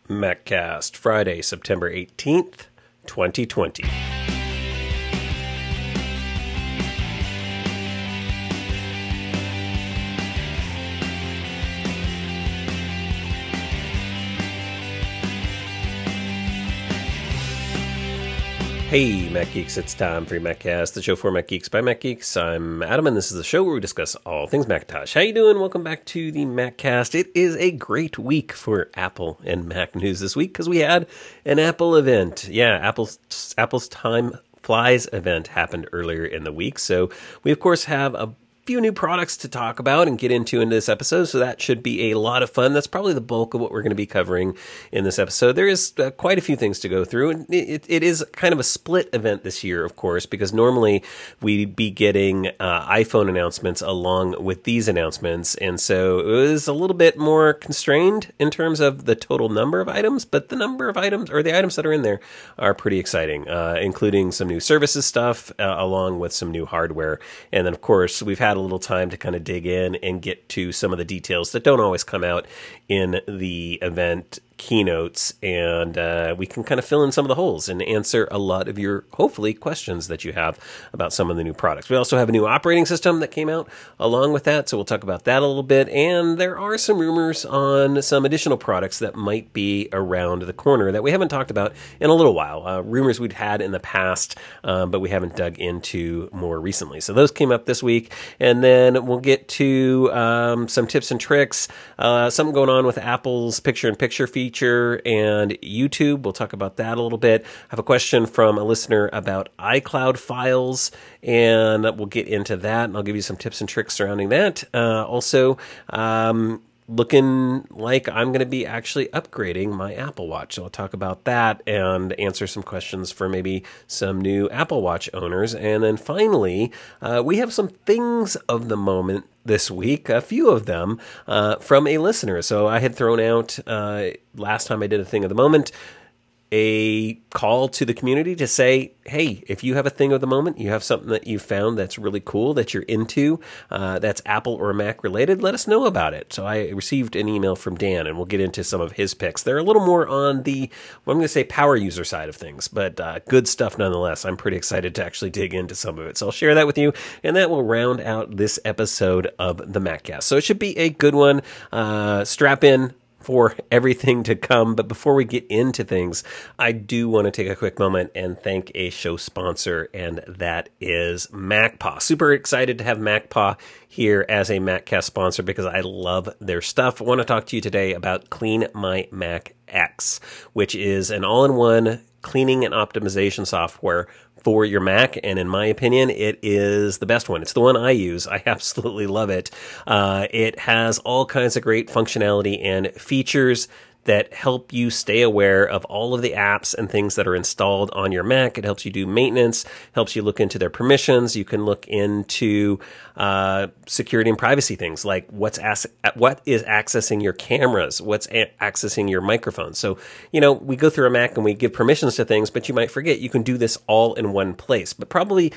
MacCast, Friday, September 18th, 2020. Hey, Mac Geeks, it's time for your MacCast, the show for Mac Geeks by Mac Geeks. I'm Adam, and this is the show where we discuss all things Macintosh. How you doing? Welcome back to the MacCast. It is a great week for Apple and Mac news this week because we had an Apple event. Yeah, Apple's Time Flies event happened earlier in the week, so we, of course, have a few new products to talk about and get into in this episode, so that should be a lot of fun. That's probably the bulk of what we're going to be covering in this episode. There is quite a few things to go through, and it is kind of a split event this year, of course, because normally we'd be getting iPhone announcements along with these announcements, and so it was a little bit more constrained in terms of the total number of items, but the number of items, or the items that are in there, are pretty exciting, including some new services stuff, along with some new hardware, and then, of course, we've had a little time to kind of dig in and get to some of the details that don't always come out in the event keynotes, and we can kind of fill in some of the holes and answer a lot of your, hopefully, questions that you have about some of the new products. We also have a new operating system that came out along with that, so we'll talk about that a little bit, and there are some rumors on some additional products that might be around the corner that we haven't talked about in a little while. Rumors we'd had in the past, but we haven't dug into more recently. So those came up this week, and then we'll get to some tips and tricks, something going on with Apple's picture-in-picture feature and YouTube. We'll talk about that a little bit. I have a question from a listener about iCloud files, and we'll get into that, and I'll give you some tips and tricks surrounding that. Also, looking like I'm going to be actually upgrading my Apple Watch. So I'll talk about that and answer some questions for maybe some new Apple Watch owners. And then finally, we have some things of the moment this week, a few of them from a listener. So I had thrown out, last time I did a thing of the moment, a call to the community to say, hey, if you have a thing of the moment, you have something that you found that's really cool, that you're into, that's Apple or Mac related, let us know about it. So I received an email from Dan, and we'll get into some of his picks. They're a little more on the, well, I'm going to say power user side of things, but good stuff nonetheless. I'm pretty excited to actually dig into some of it. So I'll share that with you, and that will round out this episode of the MacCast. So it should be a good one. Strap in for everything to come. But before we get into things, I do want to take a quick moment and thank a show sponsor, and that is MacPaw. Super excited to have MacPaw here as a MacCast sponsor because I love their stuff. I want to talk to you today about Clean My Mac X, which is an all-in-one cleaning and optimization software for your Mac, and in my opinion, it is the best one. It's the one I use. I absolutely love it. It has all kinds of great functionality and features that help you stay aware of all of the apps and things that are installed on your Mac. It helps you do maintenance, helps you look into their permissions. You can look into security and privacy things like what is accessing your cameras, what's accessing your microphone. So, we go through a Mac and we give permissions to things, but you might forget you can do this all in one place. But probably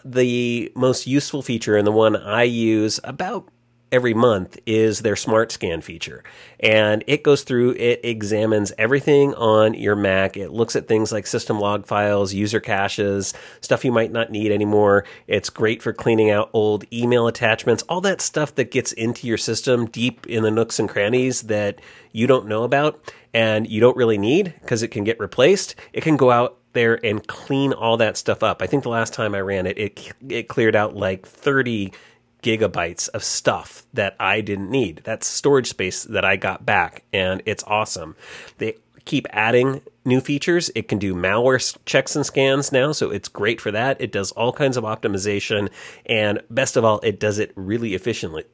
the most useful feature, and the one I use about every month, is their Smart Scan feature. And it goes through, it examines everything on your Mac. It looks at things like system log files, user caches, stuff you might not need anymore. It's great for cleaning out old email attachments, all that stuff that gets into your system deep in the nooks and crannies that you don't know about and you don't really need because it can get replaced. It can go out there and clean all that stuff up. I think the last time I ran it, it cleared out like 30 gigabytes of stuff that I didn't need. That's storage space that I got back, and it's awesome. They keep adding new features. It can do malware checks and scans now, so it's great for that. It does all kinds of optimization, and best of all, it does it really efficiently.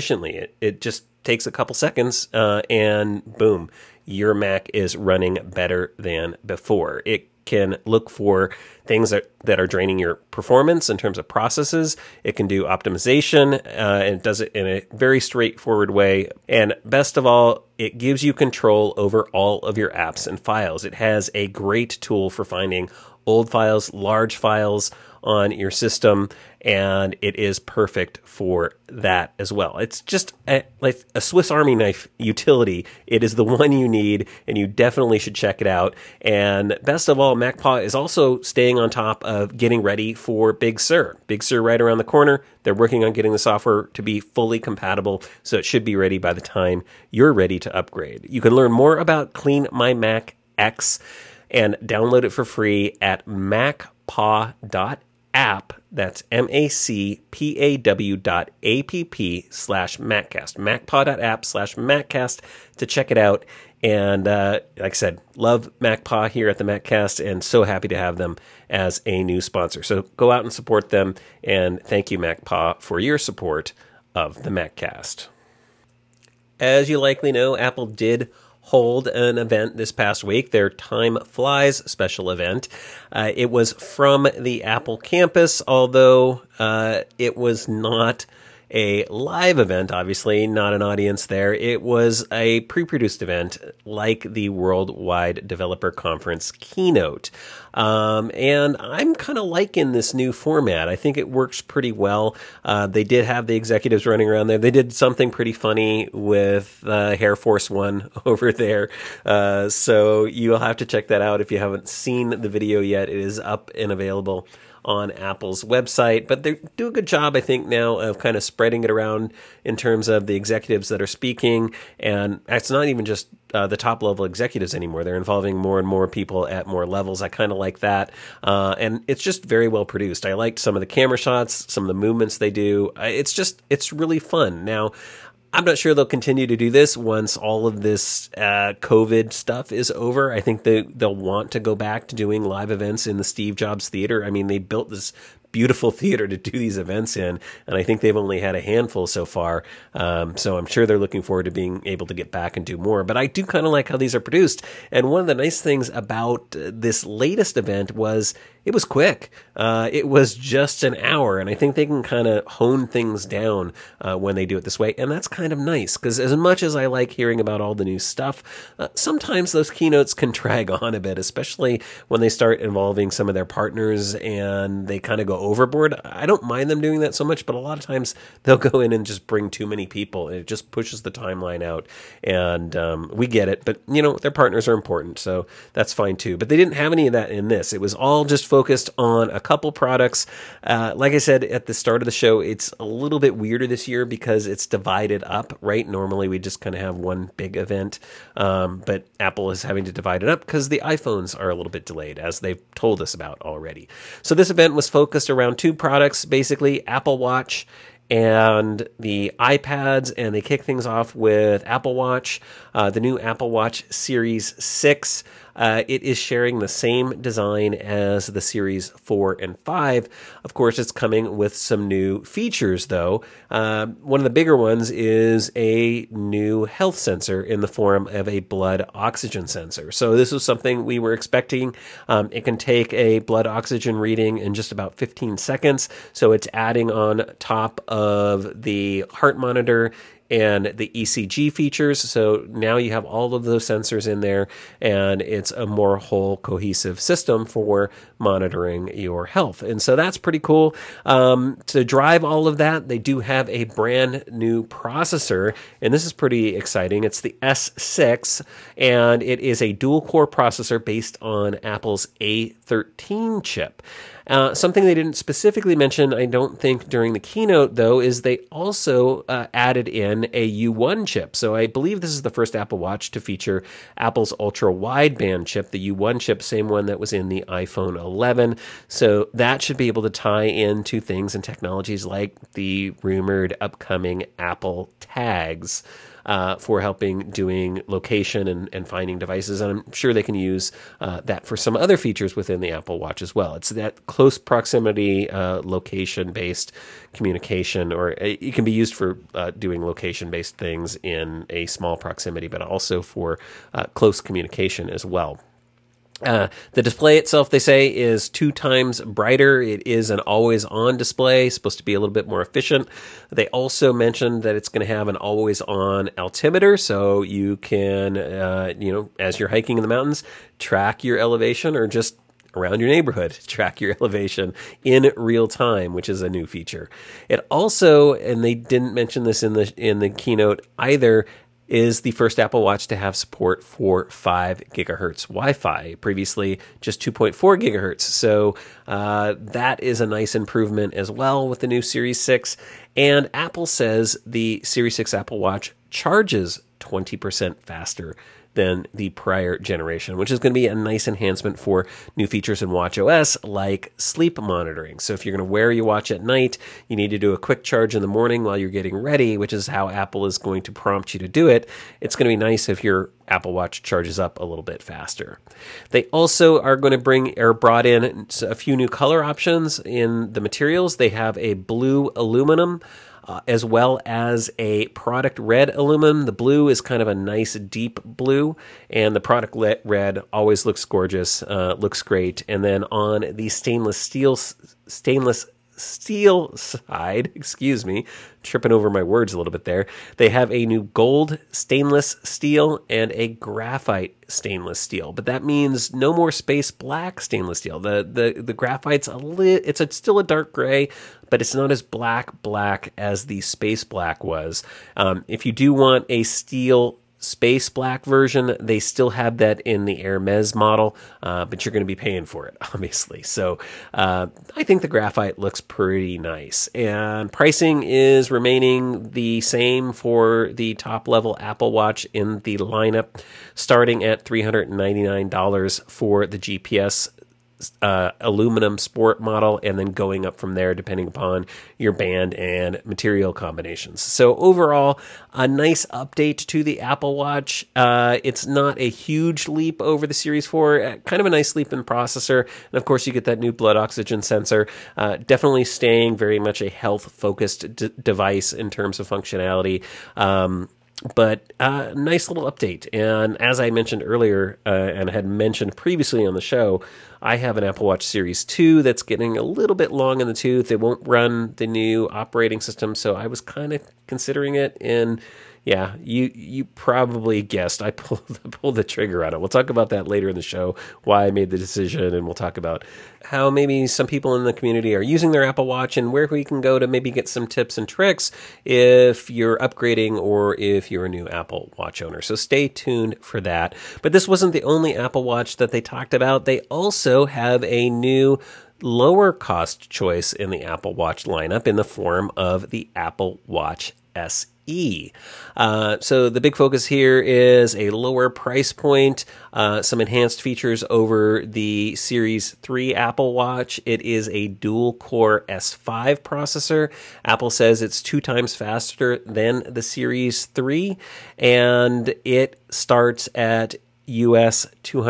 It just takes a couple seconds, and boom, your Mac is running better than before. It can look for things that are draining your performance in terms of processes. It can do optimization, and it does it in a very straightforward way. And best of all, it gives you control over all of your apps and files. It has a great tool for finding old files, large files on your system, and it is perfect for that as well. It's just like a Swiss Army knife utility. It is the one you need, and you definitely should check it out. And best of all, MacPaw is also staying on top of getting ready for Big Sur. Big Sur right around the corner. They're working on getting the software to be fully compatible, so it should be ready by the time you're ready to upgrade. You can learn more about Clean My Mac X and download it for free at macpaw.app. That's macpaw.app/Maccast. macpaw.app/Maccast to check it out. And like I said, love MacPaw here at the Maccast, and so happy to have them as a new sponsor. So go out and support them, and thank you, MacPaw, for your support of the Maccast. As you likely know, Apple did hold an event this past week, their Time Flies special event. It was from the Apple campus, although it was not a live event, obviously, not an audience there. It was a pre-produced event like the Worldwide Developer Conference keynote. And I'm kind of liking this new format. I think it works pretty well. They did have the executives running around there. They did something pretty funny with Air Force One over there. So you'll have to check that out if you haven't seen the video yet. It is up and available on Apple's website, but they do a good job, I think, now of kind of spreading it around in terms of the executives that are speaking. And it's not even just the top level executives anymore. They're involving more and more people at more levels. I kind of like that. And it's just very well produced. I liked some of the camera shots, some of the movements they do. It's really fun. Now, I'm not sure they'll continue to do this once all of this COVID stuff is over. I think they'll want to go back to doing live events in the Steve Jobs Theater. I mean, they built this beautiful theater to do these events in, and I think they've only had a handful so far. So I'm sure they're looking forward to being able to get back and do more. But I do kind of like how these are produced. And one of the nice things about this latest event was it was quick. It was just an hour, and I think they can kind of hone things down when they do it this way. And that's kind of nice, because as much as I like hearing about all the new stuff, sometimes those keynotes can drag on a bit, especially when they start involving some of their partners and they kind of go overboard. I don't mind them doing that so much, but a lot of times they'll go in and just bring too many people, and it just pushes the timeline out. And we get it, but their partners are important, so that's fine too. But they didn't have any of that in this. It was all just focused on a couple products. Like I said at the start of the show, it's a little bit weirder this year because it's divided up, right? Normally we just kind of have one big event, but Apple is having to divide it up because the iPhones are a little bit delayed, as they've told us about already. So this event was focused around two products, basically Apple Watch and the iPads, and they kick things off with Apple Watch, the new Apple Watch Series 6. It is sharing the same design as the Series 4 and 5. Of course, it's coming with some new features, though. One of the bigger ones is a new health sensor in the form of a blood oxygen sensor. So this was something we were expecting. It can take a blood oxygen reading in just about 15 seconds. So it's adding on top of the heart monitor and the ECG features. So now you have all of those sensors in there, and it's a more whole cohesive system for monitoring your health. And so that's pretty cool. To drive all of that, they do have a brand new processor, and this is pretty exciting. It's the S6, and it is a dual core processor based on Apple's A13 chip. Something they didn't specifically mention, I don't think, during the keynote, though, is they also added in a U1 chip. So I believe this is the first Apple Watch to feature Apple's ultra-wideband chip, the U1 chip, same one that was in the iPhone 11. So that should be able to tie into things and technologies like the rumored upcoming Apple Tags, for helping doing location and finding devices. And I'm sure they can use that for some other features within the Apple Watch as well. It's that close proximity location-based communication, or it can be used for doing location-based things in a small proximity, but also for close communication as well. The display itself, they say, is 2 times brighter. It is an always-on display, supposed to be a little bit more efficient. They also mentioned that it's going to have an always-on altimeter, so you can, as you're hiking in the mountains, track your elevation or just around your neighborhood, track your elevation in real time, which is a new feature. It also, and they didn't mention this in the keynote either, is the first Apple Watch to have support for 5 gigahertz Wi-Fi, previously just 2.4 gigahertz. So that is a nice improvement as well with the new Series 6. And Apple says the Series 6 Apple Watch charges 20% faster than the prior generation, which is going to be a nice enhancement for new features in watchOS like sleep monitoring. So if you're going to wear your watch at night, you need to do a quick charge in the morning while you're getting ready, which is how Apple is going to prompt you to do it. It's going to be nice if your Apple Watch charges up a little bit faster. They also are going to brought in a few new color options in the materials. They have a blue aluminum, as well as a product red aluminum. The blue is kind of a nice deep blue, and the product red always looks gorgeous, looks great. And then on the stainless steel side, tripping over my words a little bit there, they have a new gold stainless steel and a graphite stainless steel. But that means no more space black stainless steel. The graphite's still a dark gray, but it's not as black as the space black was. If you do want a steel space black version, they still have that in the Hermes model, but you're going to be paying for it, obviously. So I think the graphite looks pretty nice. And pricing is remaining the same for the top level Apple Watch in the lineup, starting at $399 for the GPS aluminum sport model, and then going up from there depending upon your band and material combinations. So overall, a nice update to the Apple Watch. It's not a huge leap over the Series 4, kind of a nice leap in processor, and of course you get that new blood oxygen sensor. Definitely staying very much a health-focused device in terms of functionality. But nice little update. And as I mentioned earlier, and had mentioned previously on the show, I have an Apple Watch Series 2 that's getting a little bit long in the tooth. It won't run the new operating system, so I was kind of considering it. And yeah, you probably guessed I pulled the trigger on it. We'll talk about that later in the show, why I made the decision, and we'll talk about how maybe some people in the community are using their Apple Watch and where we can go to maybe get some tips and tricks if you're upgrading or if you're a new Apple Watch owner. So stay tuned for that. But this wasn't the only Apple Watch that they talked about. They also have a new lower cost choice in the Apple Watch lineup in the form of the Apple Watch SE. So the big focus here is a lower price point, some enhanced features over the Series 3 Apple Watch. It is a dual-core S5 processor. Apple says it's 2 times faster than the Series 3, and it starts at US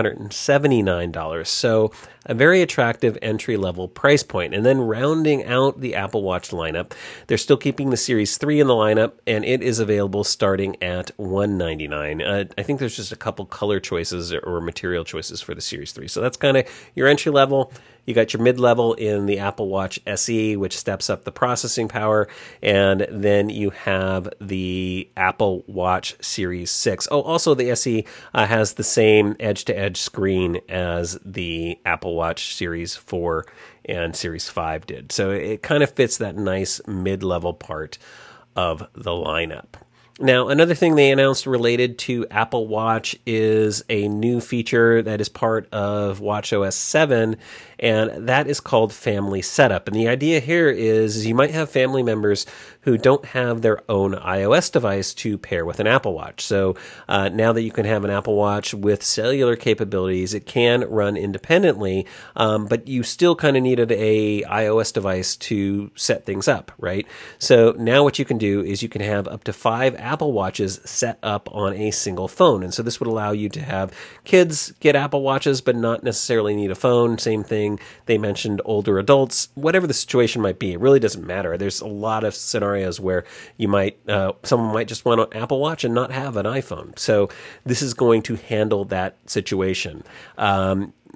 $279. So a very attractive entry-level price point. And then rounding out the Apple Watch lineup, they're still keeping the Series 3 in the lineup, and it is available starting at $199. I think there's just a couple color choices or material choices for the Series 3. So that's kind of your entry level. You got your mid-level in the Apple Watch SE, which steps up the processing power, and then you have the Apple Watch Series 6. Oh, also the SE has the same edge-to-edge screen as the Apple Watch Series 4 and Series 5 did. So it kind of fits that nice mid-level part of the lineup. Now, another thing they announced related to Apple Watch is a new feature that is part of watchOS 7, and that is called Family Setup. And the idea here is you might have family members who don't have their own iOS device to pair with an Apple Watch. So now that you can have an Apple Watch with cellular capabilities, it can run independently, but you still kind of needed a iOS device to set things up, right? So now what you can do is you can have up to 5 Apple Watches set up on a single phone. And so this would allow you to have kids get Apple Watches, but not necessarily need a phone. Same thing. They mentioned older adults, whatever the situation might be. It really doesn't matter. There's a lot of scenarios where you might, someone might just want an Apple Watch and not have an iPhone. So this is going to handle that situation.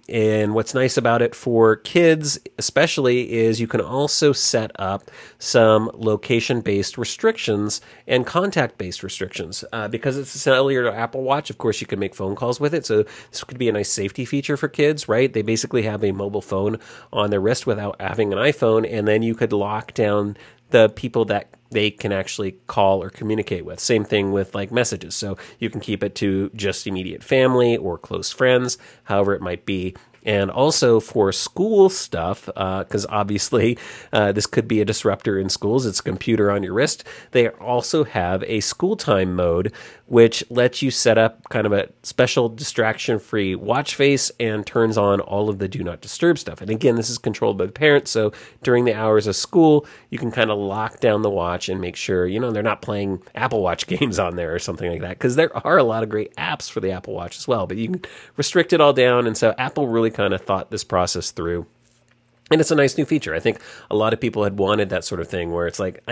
And what's nice about it for kids, especially, is you can also set up some location-based restrictions and contact-based restrictions. Because it's a cellular Apple Watch, of course, you can make phone calls with it. So this could be a nice safety feature for kids, right? They basically have a mobile phone on their wrist without having an iPhone, and then you could lock down the people that they can actually call or communicate with. Same thing with like messages. So you can keep it to just immediate family or close friends, however it might be. And also for school stuff, because obviously this could be a disruptor in schools. It's a computer on your wrist. They also have a school time mode, which lets you set up kind of a special distraction-free watch face and turns on all of the do not disturb stuff. And again, this is controlled by the parents. So during the hours of school, you can kind of lock down the watch and make sure, they're not playing Apple Watch games on there or something like that. Because there are a lot of great apps for the Apple Watch as well, but you can restrict it all down. And so Apple really kind of thought this process through. And it's a nice new feature. I think a lot of people had wanted that sort of thing where it's like,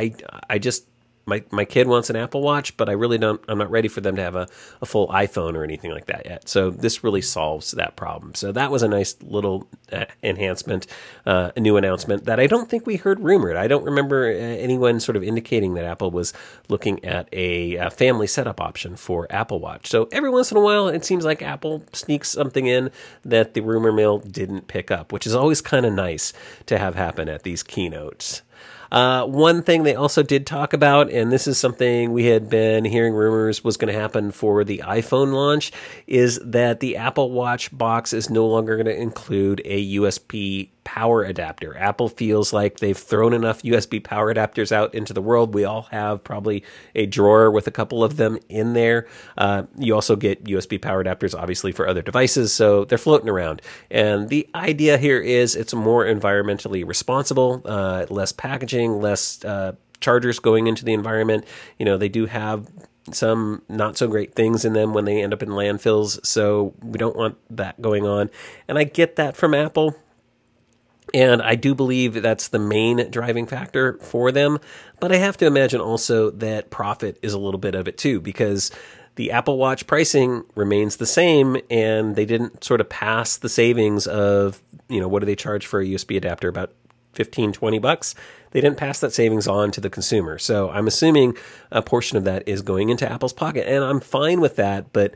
I just my kid wants an Apple Watch, but I'm not ready for them to have a full iPhone or anything like that yet. So this really solves that problem. So that was a nice little enhancement, a new announcement that I don't think we heard rumored. I don't remember anyone sort of indicating that Apple was looking at a family setup option for Apple Watch. So every once in a while, it seems like Apple sneaks something in that the rumor mill didn't pick up, which is always kind of nice to have happen at these keynotes. One thing they also did talk about, and this is something we had been hearing rumors was going to happen for the iPhone launch, is that the Apple Watch box is no longer going to include a USB power adapter. Apple feels like they've thrown enough USB power adapters out into the world. We all have probably a drawer with a couple of them in there. You also get USB power adapters, obviously, for other devices, so they're floating around. And the idea here is it's more environmentally responsible, less packaging, less chargers going into the environment. They do have some not so great things in them when they end up in landfills, so we don't want that going on. And I get that from Apple. And I do believe that's the main driving factor for them. But I have to imagine also that profit is a little bit of it too, because the Apple Watch pricing remains the same, and they didn't sort of pass the savings of, what do they charge for a USB adapter? About $15-20. They didn't pass that savings on to the consumer. So I'm assuming a portion of that is going into Apple's pocket, and I'm fine with that. But,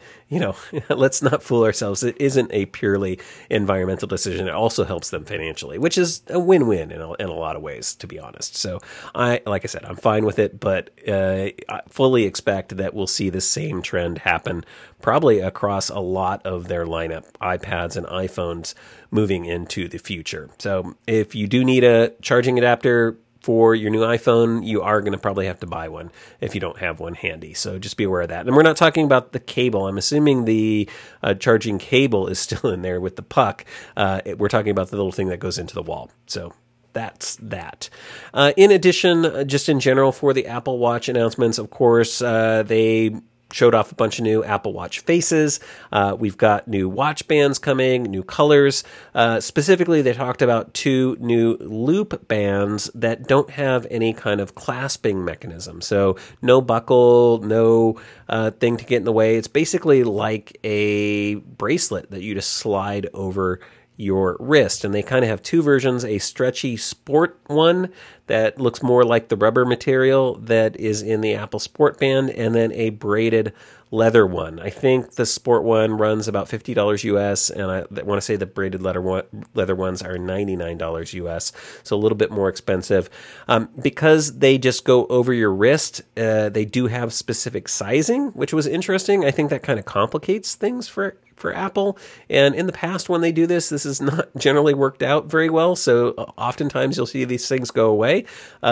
let's not fool ourselves. It isn't a purely environmental decision. It also helps them financially, which is a win-win in a lot of ways, to be honest. So like I said, I'm fine with it, but I fully expect that we'll see the same trend happen probably across a lot of their lineup, iPads and iPhones, moving into the future. So if you do need a charging adapter for your new iPhone, you are going to probably have to buy one if you don't have one handy. So just be aware of that. And we're not talking about the cable. I'm assuming the charging cable is still in there with the puck. We're talking about the little thing that goes into the wall. So that's that. In addition, just in general for the Apple Watch announcements, of course, they showed off a bunch of new Apple Watch faces. We've got new watch bands coming, new colors. Specifically, they talked about 2 new loop bands that don't have any kind of clasping mechanism. So no buckle, no thing to get in the way. It's basically like a bracelet that you just slide over your wrist. And they kind of have 2 versions, a stretchy sport one that looks more like the rubber material that is in the Apple Sport Band, and then a braided leather one. I think the sport one runs about $50 US, and I want to say the braided leather ones are $99 US, so a little bit more expensive. Because they just go over your wrist, they do have specific sizing, which was interesting. I think that kind of complicates things for Apple. And in the past, when they do this has not generally worked out very well. So oftentimes you'll see these things go away.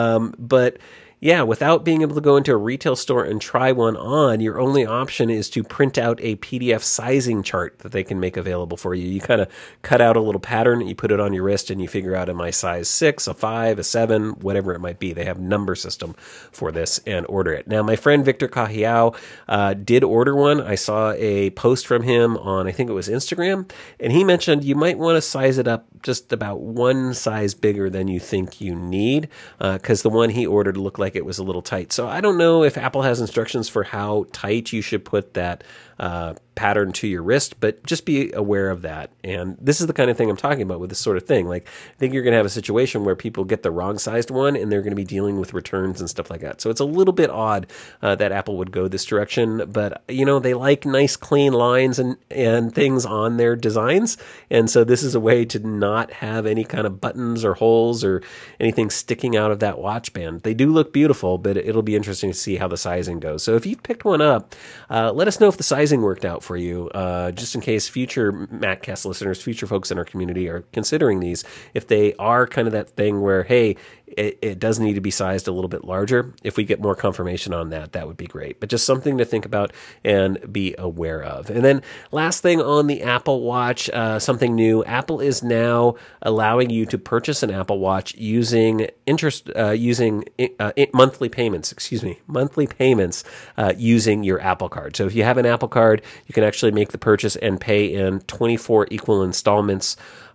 But yeah, without being able to go into a retail store and try one on, your only option is to print out a PDF sizing chart that they can make available for you. You kind of cut out a little pattern, you put it on your wrist, and you figure out, am I size 6, a 5, a 7, whatever it might be. They have a number system for this and order it. Now, my friend Victor Cajiao did order one. I saw a post from him on, I think it was Instagram, and he mentioned you might want to size it up just about one size bigger than you think you need, because the one he ordered looked like like it was a little tight. So I don't know if Apple has instructions for how tight you should put that pattern to your wrist, but just be aware of that. And this is the kind of thing I'm talking about with this sort of thing. Like, I think you're going to have a situation where people get the wrong sized one and they're going to be dealing with returns and stuff like that. So it's a little bit odd that Apple would go this direction, but they like nice clean lines and things on their designs. And so this is a way to not have any kind of buttons or holes or anything sticking out of that watch band. They do look beautiful, but it'll be interesting to see how the sizing goes. So if you've picked one up, let us know if the sizing worked out for you, just in case future MacCast listeners, future folks in our community are considering these. If they are kind of that thing where, hey, it does need to be sized a little bit larger. If we get more confirmation on that, that would be great. But just something to think about and be aware of. And then last thing on the Apple Watch, something new. Apple is now allowing you to purchase an Apple Watch using monthly payments. Monthly payments using your Apple Card. So if you have an Apple Card, you can actually make the purchase and pay in 24 equal installments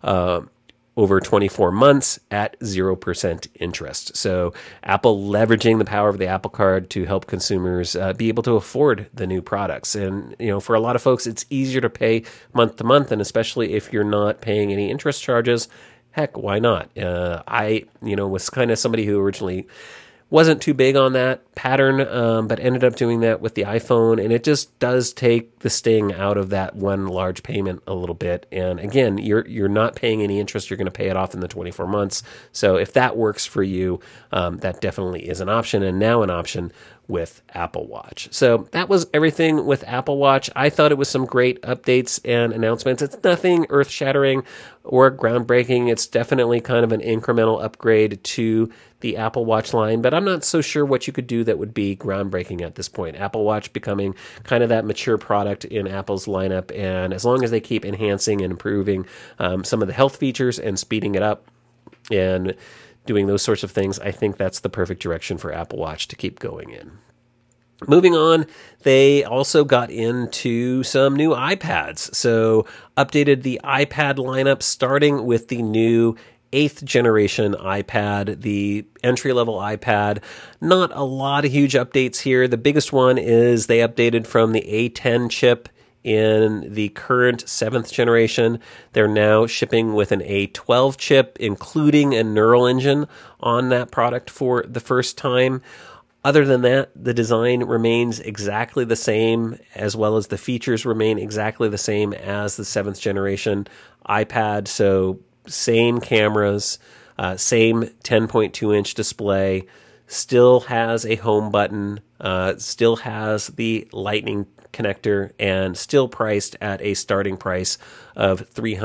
over 24 months at 0% interest. So Apple leveraging the power of the Apple Card to help consumers be able to afford the new products. And, for a lot of folks, it's easier to pay month to month, and especially if you're not paying any interest charges, heck, why not? I was kind of somebody who originally wasn't too big on that pattern, but ended up doing that with the iPhone, and it just does take the sting out of that one large payment a little bit. And again, you're not paying any interest; you're going to pay it off in the 24 months. So if that works for you, that definitely is an option, and now an option with Apple Watch. So that was everything with Apple Watch. I thought it was some great updates and announcements. It's nothing earth-shattering or groundbreaking. It's definitely kind of an incremental upgrade to the Apple Watch line, but I'm not so sure what you could do that would be groundbreaking at this point. Apple Watch becoming kind of that mature product in Apple's lineup, and as long as they keep enhancing and improving some of the health features and speeding it up and doing those sorts of things, I think that's the perfect direction for Apple Watch to keep going in. Moving on, they also got into some new iPads. So updated the iPad lineup, starting with the new 8th generation iPad, the entry-level iPad. Not a lot of huge updates here. The biggest one is they updated from the A10 chip in the current 7th generation. They're now shipping with an A12 chip, including a neural engine on that product for the first time. Other than that, the design remains exactly the same, as well as the features remain exactly the same as the 7th generation iPad. So same cameras, same 10.2-inch display, still has a home button, still has the Lightning connector, and still priced at a starting price of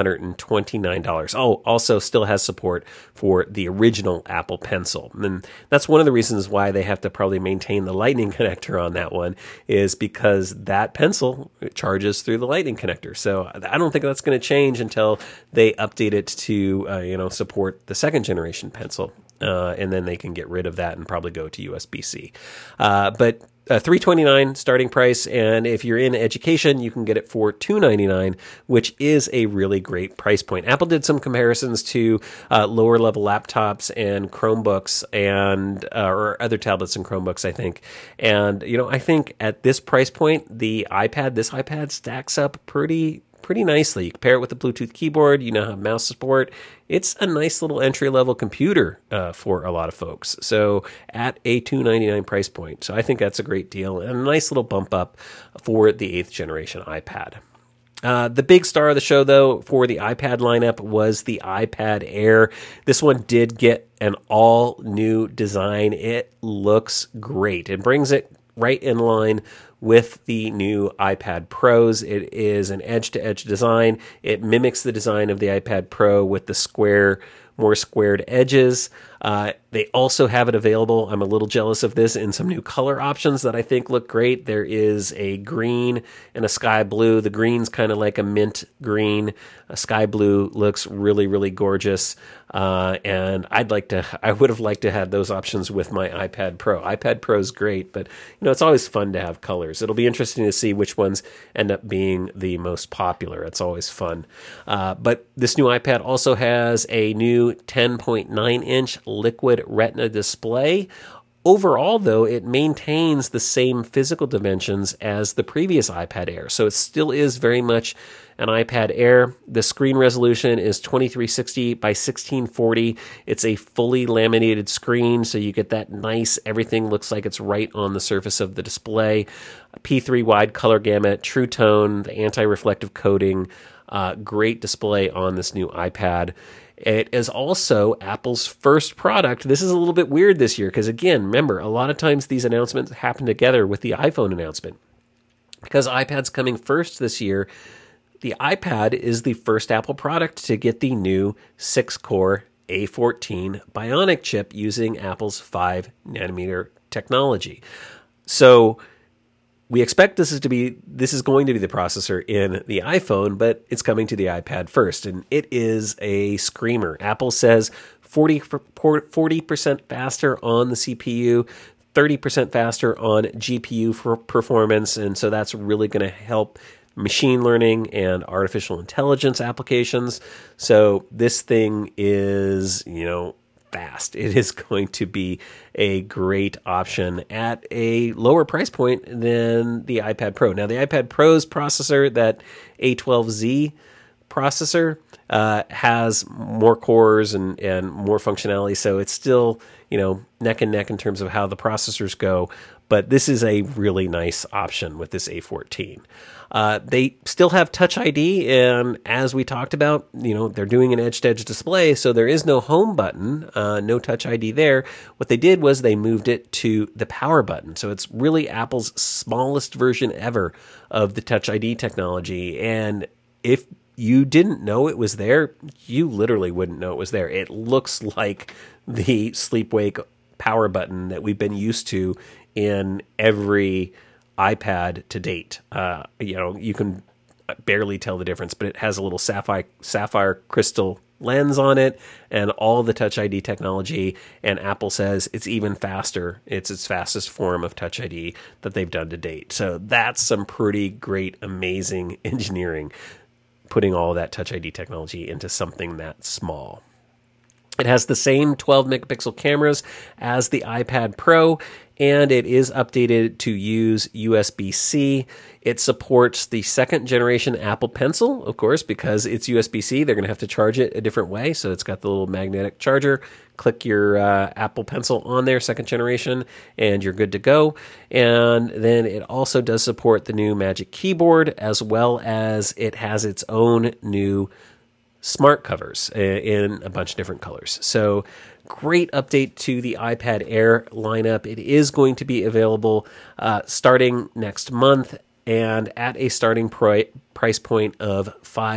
$329. Oh, also still has support for the original Apple Pencil. And that's one of the reasons why they have to probably maintain the Lightning connector on that one, is because that pencil charges through the Lightning connector. So I don't think that's going to change until they update it to support the 2nd generation pencil. And then they can get rid of that and probably go to USB-C. But $329 starting price, and if you're in education, you can get it for $299, which is a really great price point. Apple did some comparisons to lower level laptops and Chromebooks and or other tablets and Chromebooks, I think. And I think at this price point, this iPad stacks up pretty nicely. You can pair it with the Bluetooth keyboard, have mouse support. It's a nice little entry-level computer for a lot of folks. So at a $299 price point. So I think that's a great deal and a nice little bump up for the 8th generation iPad. The big star of the show, though, for the iPad lineup was the iPad Air. This one did get an all-new design. It looks great. It brings it right in line with the new iPad Pros. It is an edge-to-edge design. It mimics the design of the iPad Pro with the more squared edges. They also have it available, I'm a little jealous of this, in some new color options that I think look great. There is a green and a sky blue. The green's kind of like a mint green. A sky blue looks really, really gorgeous. And I would have liked to have those options with my iPad Pro. iPad Pro is great, but it's always fun to have colors. It'll be interesting to see which ones end up being the most popular. It's always fun. But this new iPad also has a new 10.9-inch liquid Retina display. Overall, though, it maintains the same physical dimensions as the previous iPad Air. So it still is very much an iPad Air. The screen resolution is 2360 by 1640. It's a fully laminated screen, so you get that nice, everything looks like it's right on the surface of the display. P3 wide color gamut, True Tone, the anti-reflective coating, great display on this new iPad. It is also Apple's first product. This is a little bit weird this year because, again, remember, a lot of times these announcements happen together with the iPhone announcement. Because iPad's coming first this year, the iPad is the first Apple product to get the new 6-core A14 Bionic chip using Apple's 5-nanometer technology. So we expect this is going to be the processor in the iPhone, but it's coming to the iPad first, and it is a screamer. Apple says 40% faster on the CPU, 30% faster on GPU for performance, and so that's really going to help machine learning and artificial intelligence applications. So this thing is, fast. It is going to be a great option at a lower price point than the iPad Pro. Now, the iPad Pro's processor, that A12Z processor, has more cores and more functionality, so it's still, neck and neck in terms of how the processors go, but this is a really nice option with this A14. They still have Touch ID, and as we talked about, they're doing an edge-to-edge display, so there is no home button, no Touch ID there. What they did was they moved it to the power button, so it's really Apple's smallest version ever of the Touch ID technology, and if you didn't know it was there, you literally wouldn't know it was there. It looks like the sleep-wake power button that we've been used to in every iPad to date. You can barely tell the difference, but it has a little sapphire crystal lens on it and all the Touch ID technology, and Apple says it's even faster. It's its fastest form of Touch ID that they've done to date. So that's some pretty great, amazing engineering, putting all of that Touch ID technology into something that small. It has the same 12-megapixel cameras as the iPad Pro, and it is updated to use USB-C. It supports the second-generation Apple Pencil, of course, because it's USB-C. They're going to have to charge it a different way, so it's got the little magnetic charger. Click your Apple Pencil on there, second generation, and you're good to go. And then it also does support the new Magic Keyboard, as well as it has its own new smart covers in a bunch of different colors. So great update to the iPad Air lineup. It is going to be available starting next month and at a starting price point of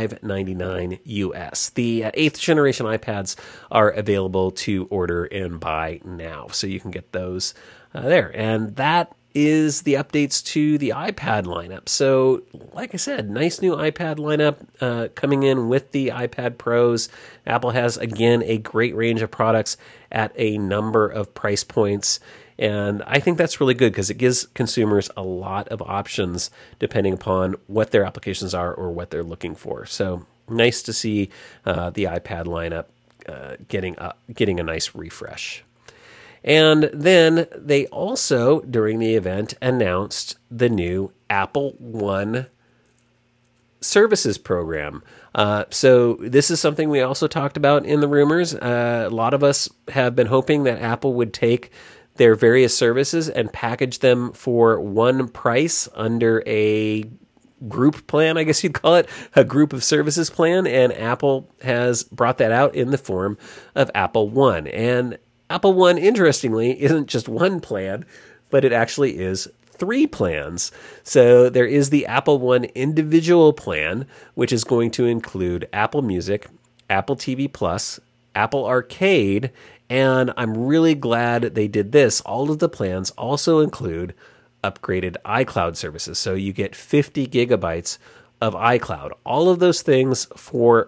$599 US. The 8th generation iPads are available to order and buy now, so you can get those there. And that is the updates to the iPad lineup. So, like I said, nice new iPad lineup coming in with the iPad Pros. Apple has, again, a great range of products at a number of price points. And I think that's really good because it gives consumers a lot of options depending upon what their applications are or what they're looking for. So, nice to see the iPad lineup getting a nice refresh. And then they also, during the event, announced the new Apple One services program. So this is something we also talked about in the rumors. A lot of us have been hoping that Apple would take their various services and package them for one price under a group plan, I guess you'd call it, a group of services plan. And Apple has brought that out in the form of Apple One. And Apple One, interestingly, isn't just one plan, but it actually is 3 plans. So there is the Apple One individual plan, which is going to include Apple Music, Apple TV Plus, Apple Arcade, and I'm really glad they did this. All of the plans also include upgraded iCloud services. So you get 50 gigabytes of iCloud. All of those things for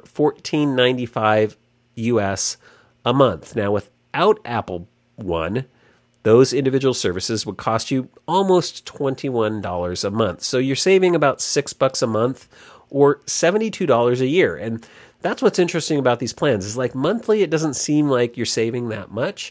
$14.95 US a month. Now, without Apple One, those individual services would cost you almost $21 a month. So you're saving about $6 a month or $72 a year. And that's what's interesting about these plans is like monthly, it doesn't seem like you're saving that much,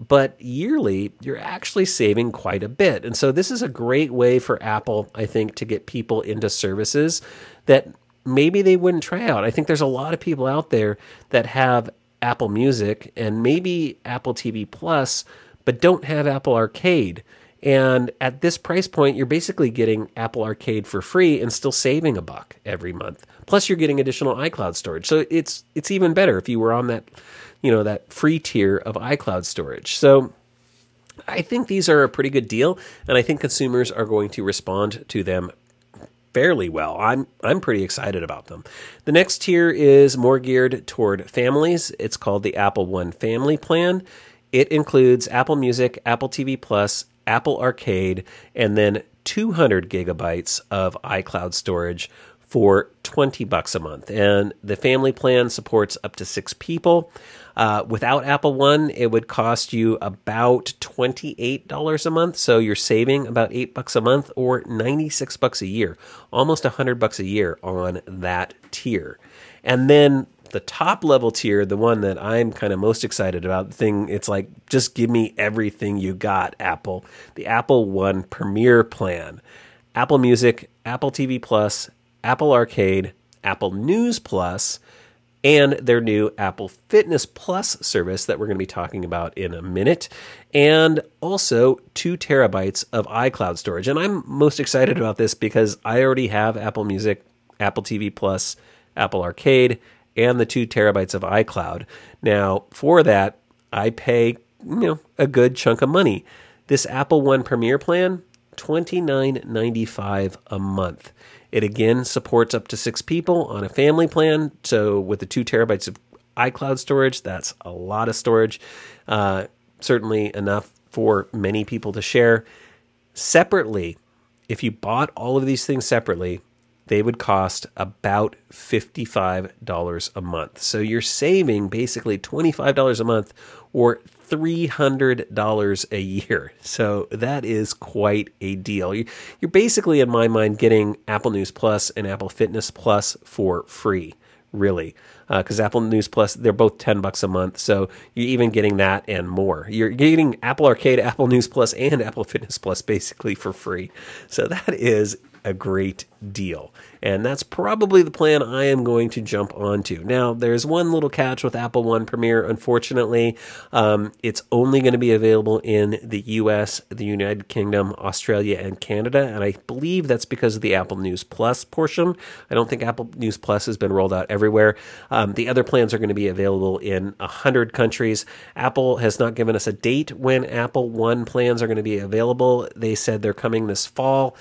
but yearly, you're actually saving quite a bit. And so this is a great way for Apple, I think, to get people into services that maybe they wouldn't try out. I think there's a lot of people out there that have Apple Music and maybe Apple TV Plus, but don't have Apple Arcade. And at this price point, you're basically getting Apple Arcade for free and still saving $1 every month. Plus, you're getting additional iCloud storage. So it's even better if you were on that, that free tier of iCloud storage. So I think these are a pretty good deal, and I think consumers are going to respond to them fairly well. I'm pretty excited about them. The next tier is more geared toward families. It's called the Apple One Family Plan. It includes Apple Music, Apple TV Plus, Apple Arcade, and then 200 gigabytes of iCloud storage for $20 a month. And the family plan supports up to 6 people. Without Apple One, it would cost you about $28 a month. So you're saving about $8 a month or $96 a year, almost $100 a year on that tier. And then the top level tier, the one that I'm kind of most excited about, it's like, just give me everything you got, Apple. The Apple One Premier Plan. Apple Music, Apple TV Plus, Apple Arcade, Apple News Plus, and their new Apple Fitness Plus service that we're going to be talking about in a minute, and also 2 terabytes of iCloud storage. And I'm most excited about this because I already have Apple Music, Apple TV Plus, Apple Arcade, and the 2 terabytes of iCloud. Now, for that, I pay a good chunk of money. This Apple One Premier Plan, $29.95 a month. It again supports up to 6 people on a family plan. So with the 2 terabytes of iCloud storage, that's a lot of storage. Certainly enough for many people to share. Separately, if you bought all of these things separately, they would cost about $55 a month. So you're saving basically $25 a month or $300 a year. So that is quite a deal. You're basically, in my mind, getting Apple News Plus and Apple Fitness Plus for free, really. Because Apple News Plus, they're both $10 a month. So you're even getting that and more. You're getting Apple Arcade, Apple News Plus, and Apple Fitness Plus basically for free. So that is a great deal. And that's probably the plan I am going to jump onto. Now, there's one little catch with Apple One Premier. Unfortunately, it's only going to be available in the US, the United Kingdom, Australia, and Canada. And I believe that's because of the Apple News Plus portion. I don't think Apple News Plus has been rolled out everywhere. The other plans are going to be available in 100 countries. Apple has not given us a date when Apple One plans are going to be available. They said they're coming this fall.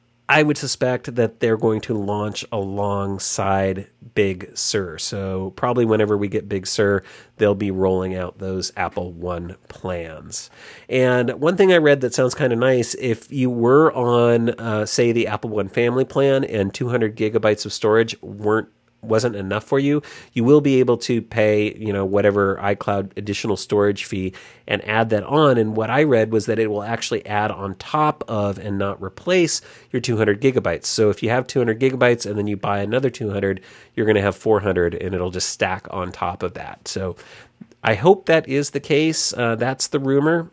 I would suspect that they're going to launch alongside Big Sur. So probably whenever we get Big Sur, they'll be rolling out those Apple One plans. And one thing I read that sounds kind of nice, if you were on, say, the Apple One family plan and 200 gigabytes of storage wasn't enough for you, you will be able to pay, whatever iCloud additional storage fee and add that on. And what I read was that it will actually add on top of and not replace your 200 gigabytes. So if you have 200 gigabytes and then you buy another 200, you're going to have 400 and it'll just stack on top of that. So I hope that is the case. That's the rumor.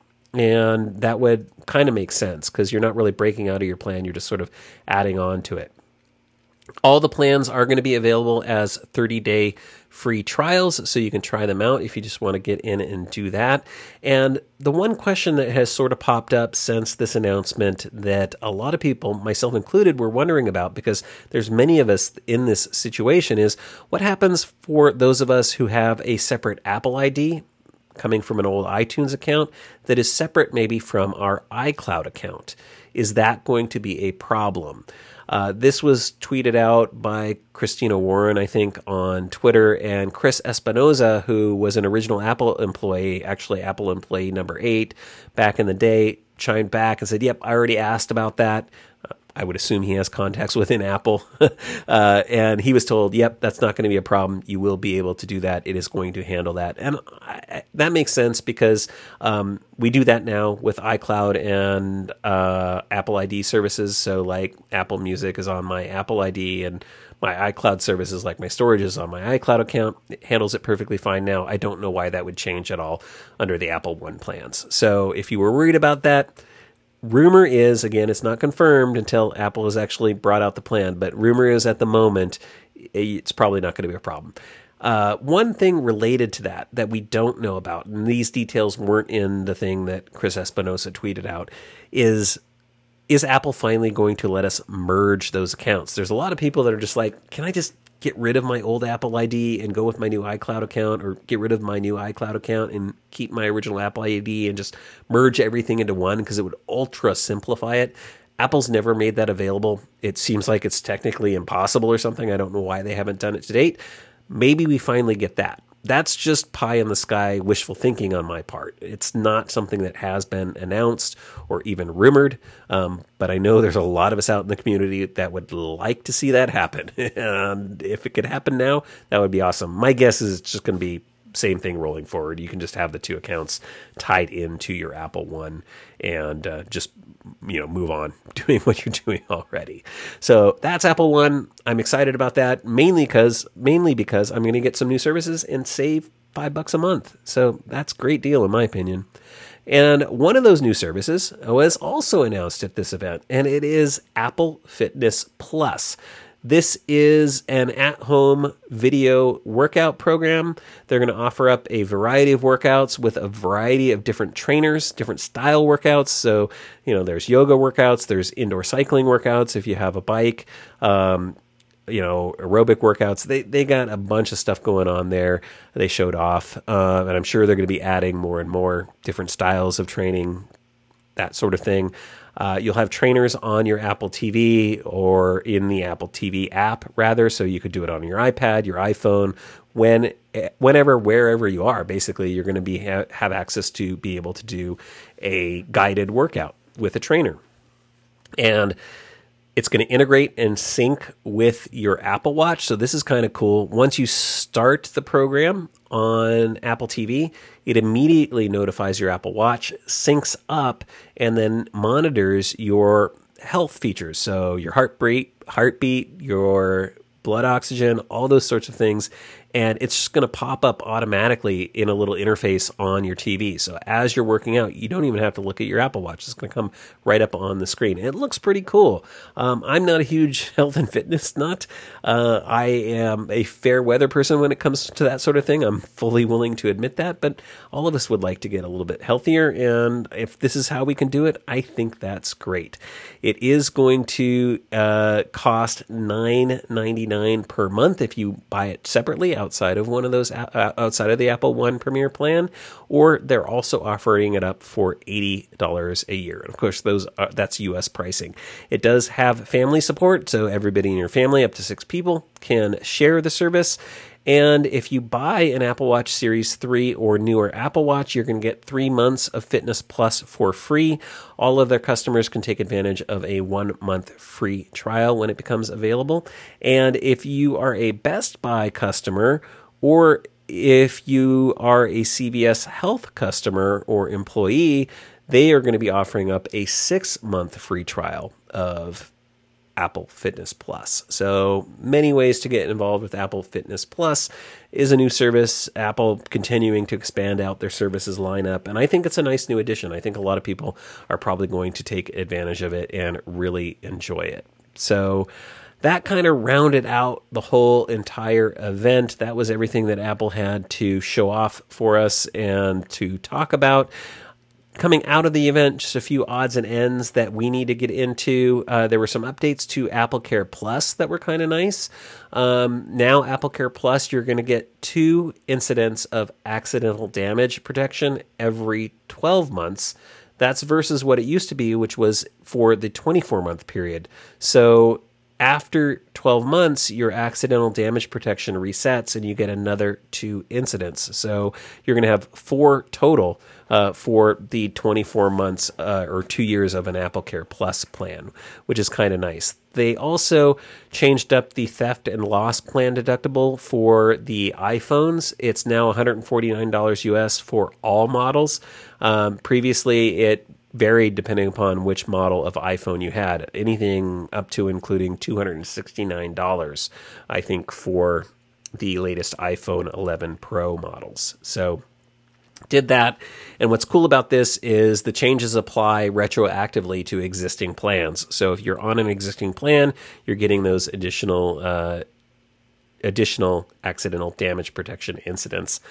And that would kind of make sense because you're not really breaking out of your plan. You're just sort of adding on to it. All the plans are going to be available as 30-day free trials, so you can try them out if you just want to get in and do that. And the one question that has sort of popped up since this announcement that a lot of people, myself included, were wondering about, because there's many of us in this situation, is what happens for those of us who have a separate Apple ID coming from an old iTunes account that is separate maybe from our iCloud account? Is that going to be a problem? This was tweeted out by Christina Warren, I think, on Twitter, and Chris Espinoza, who was an original Apple employee, actually Apple employee number 8 back in the day, chimed back and said, yep, I already asked about that. I would assume he has contacts within Apple. And he was told, yep, that's not going to be a problem. You will be able to do that. It is going to handle that. And that makes sense because we do that now with iCloud and Apple ID services. So like Apple Music is on my Apple ID, and my iCloud services, like my storage, is on my iCloud account. It handles it perfectly fine now. I don't know why that would change at all under the Apple One plans. So if you were worried about that, rumor is, again, it's not confirmed until Apple has actually brought out the plan, but rumor is at the moment, it's probably not going to be a problem. One thing related to that we don't know about, and these details weren't in the thing that Chris Espinosa tweeted out, is Apple finally going to let us merge those accounts? There's a lot of people that are just like, can I just get rid of my old Apple ID and go with my new iCloud account, or get rid of my new iCloud account and keep my original Apple ID and just merge everything into one, because it would ultra simplify it. Apple's never made that available. It seems like it's technically impossible or something. I don't know why they haven't done it to date. Maybe we finally get that. That's just pie in the sky wishful thinking on my part. It's not something that has been announced or even rumored, but I know there's a lot of us out in the community that would like to see that happen. And if it could happen now, that would be awesome. My guess is it's just going to be same thing rolling forward. You can just have the two accounts tied into your Apple One and just move on doing what you're doing already. So that's Apple One. I'm excited about that mainly because I'm going to get some new services and save $5 a month. So that's a great deal in my opinion. And one of those new services was also announced at this event, and it is Apple Fitness Plus. This is an at-home video workout program. They're going to offer up a variety of workouts with a variety of different trainers, different style workouts. So, there's yoga workouts, there's indoor cycling workouts if you have a bike, aerobic workouts. They got a bunch of stuff going on there. They showed off, and I'm sure they're going to be adding more and more different styles of training, that sort of thing. You'll have trainers on your Apple TV or in the Apple TV app, rather, so you could do it on your iPad, your iPhone, whenever, wherever you are. Basically, you're going to have access to be able to do a guided workout with a trainer. And it's going to integrate and sync with your Apple Watch. So this is kind of cool. Once you start the program on Apple TV, it immediately notifies your Apple Watch, syncs up, and then monitors your health features. So your heartbeat, your blood oxygen, all those sorts of things. And it's just going to pop up automatically in a little interface on your TV. So as you're working out, you don't even have to look at your Apple Watch. It's going to come right up on the screen. It looks pretty cool. I'm not a huge health and fitness nut. I am a fair weather person when it comes to that sort of thing. I'm fully willing to admit that. But all of us would like to get a little bit healthier. And if this is how we can do it, I think that's great. It is going to cost $9.99 per month if you buy it separately outside of one of those outside of the Apple One Premier plan, or they're also offering it up for $80 a year. And of course, that's U.S. pricing. It does have family support, so everybody in your family, up to 6 people, can share the service. And if you buy an Apple Watch Series 3 or newer Apple Watch, you're going to get 3 months of Fitness Plus for free. All of their customers can take advantage of a 1-month free trial when it becomes available. And if you are a Best Buy customer, or if you are a CVS Health customer or employee, they are going to be offering up a 6-month free trial of Apple Fitness Plus. So many ways to get involved with Apple Fitness Plus. Is a new service. Apple continuing to expand out their services lineup, and I think it's a nice new addition. I think a lot of people are probably going to take advantage of it and really enjoy it. So that kind of rounded out the whole entire event. That was everything that Apple had to show off for us and to talk about. Coming out of the event, just a few odds and ends that we need to get into. There were some updates to AppleCare Plus that were kind of nice. Now, AppleCare Plus, you're going to get 2 incidents of accidental damage protection every 12 months. That's versus what it used to be, which was for the 24-month period. So after 12 months, your accidental damage protection resets and you get another 2 incidents. So you're going to have 4 total for the 24 months or 2 years of an AppleCare Plus plan, which is kind of nice. They also changed up the theft and loss plan deductible for the iPhones. It's now $149 US for all models. Previously, it varied depending upon which model of iPhone you had, anything up to including $269, I think, for the latest iPhone 11 Pro models. So did that. And what's cool about this is the changes apply retroactively to existing plans. So if you're on an existing plan, you're getting those additional accidental damage protection incidents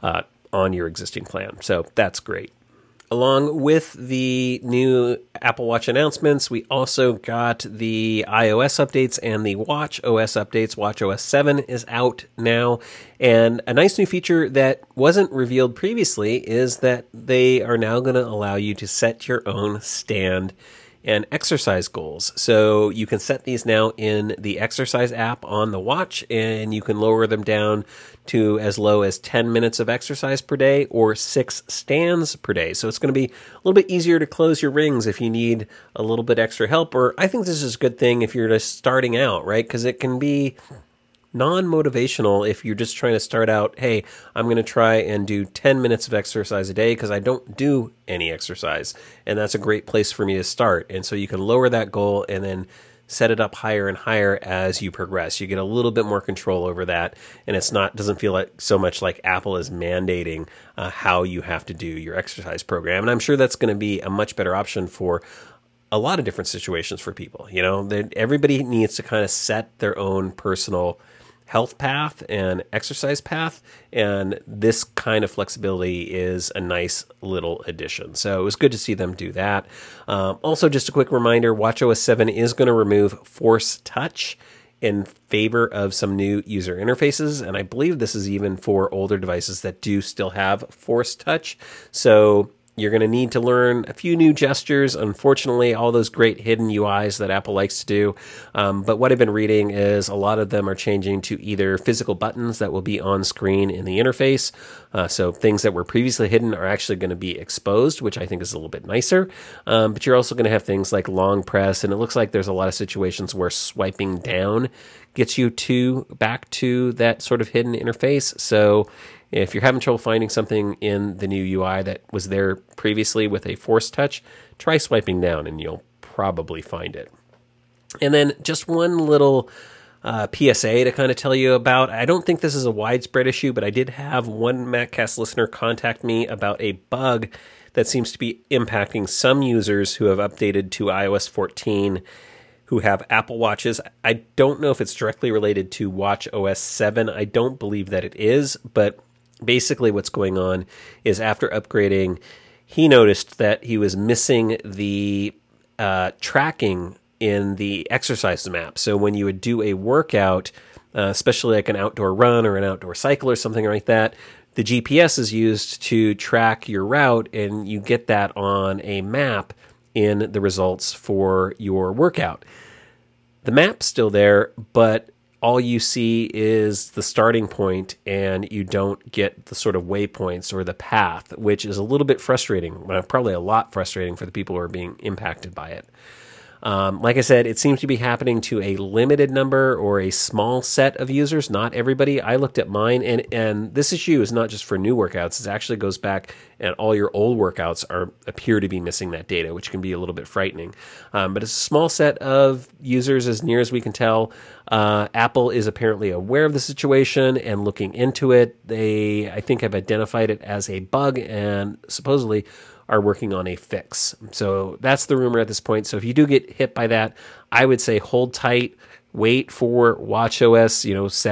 on your existing plan. So that's great. Along with the new Apple Watch announcements, we also got the iOS updates and the Watch OS updates. Watch OS 7 is out now. And a nice new feature that wasn't revealed previously is that they are now going to allow you to set your own stand and exercise goals. So you can set these now in the exercise app on the watch, and you can lower them down to as low as 10 minutes of exercise per day or 6 stands per day. So it's going to be a little bit easier to close your rings if you need a little bit extra help. Or I think this is a good thing if you're just starting out, right? Because it can be non-motivational if you're just trying to start out, hey, I'm going to try and do 10 minutes of exercise a day because I don't do any exercise. And that's a great place for me to start. And so you can lower that goal and then set it up higher and higher as you progress. You get a little bit more control over that, and doesn't feel like so much like Apple is mandating how you have to do your exercise program. And I'm sure that's going to be a much better option for a lot of different situations for people. You know, everybody needs to kind of set their own personal health path and exercise path, and this kind of flexibility is a nice little addition. So it was good to see them do that. Also, just a quick reminder, watchOS 7 is going to remove Force Touch in favor of some new user interfaces, and I believe this is even for older devices that do still have Force Touch. So you're going to need to learn a few new gestures. Unfortunately, all those great hidden UIs that Apple likes to do. But what I've been reading is a lot of them are changing to either physical buttons that will be on screen in the interface. So things that were previously hidden are actually going to be exposed, which I think is a little bit nicer. But you're also going to have things like long press. And it looks like there's a lot of situations where swiping down gets you back to that sort of hidden interface. So if you're having trouble finding something in the new UI that was there previously with a Force Touch, try swiping down and you'll probably find it. And then just one little PSA to kind of tell you about. I don't think this is a widespread issue, but I did have one MacCast listener contact me about a bug that seems to be impacting some users who have updated to iOS 14 who have Apple Watches. I don't know if it's directly related to watchOS 7. I don't believe that it is, but basically what's going on is after upgrading, he noticed that he was missing the tracking in the exercise map. So when you would do a workout, especially like an outdoor run or an outdoor cycle or something like that, the GPS is used to track your route, and you get that on a map in the results for your workout. The map's still there, but all you see is the starting point, and you don't get the sort of waypoints or the path, which is a little bit frustrating, probably a lot frustrating for the people who are being impacted by it. Like I said, it seems to be happening to a limited number or a small set of users, not everybody. I looked at mine, and this issue is not just for new workouts. It actually goes back, and all your old workouts appear to be missing that data, which can be a little bit frightening. But it's a small set of users, as near as we can tell. Apple is apparently aware of the situation and looking into it. They, I think, have identified it as a bug and supposedly are working on a fix. So that's the rumor at this point. So if you do get hit by that, I would say hold tight, wait for watchOS,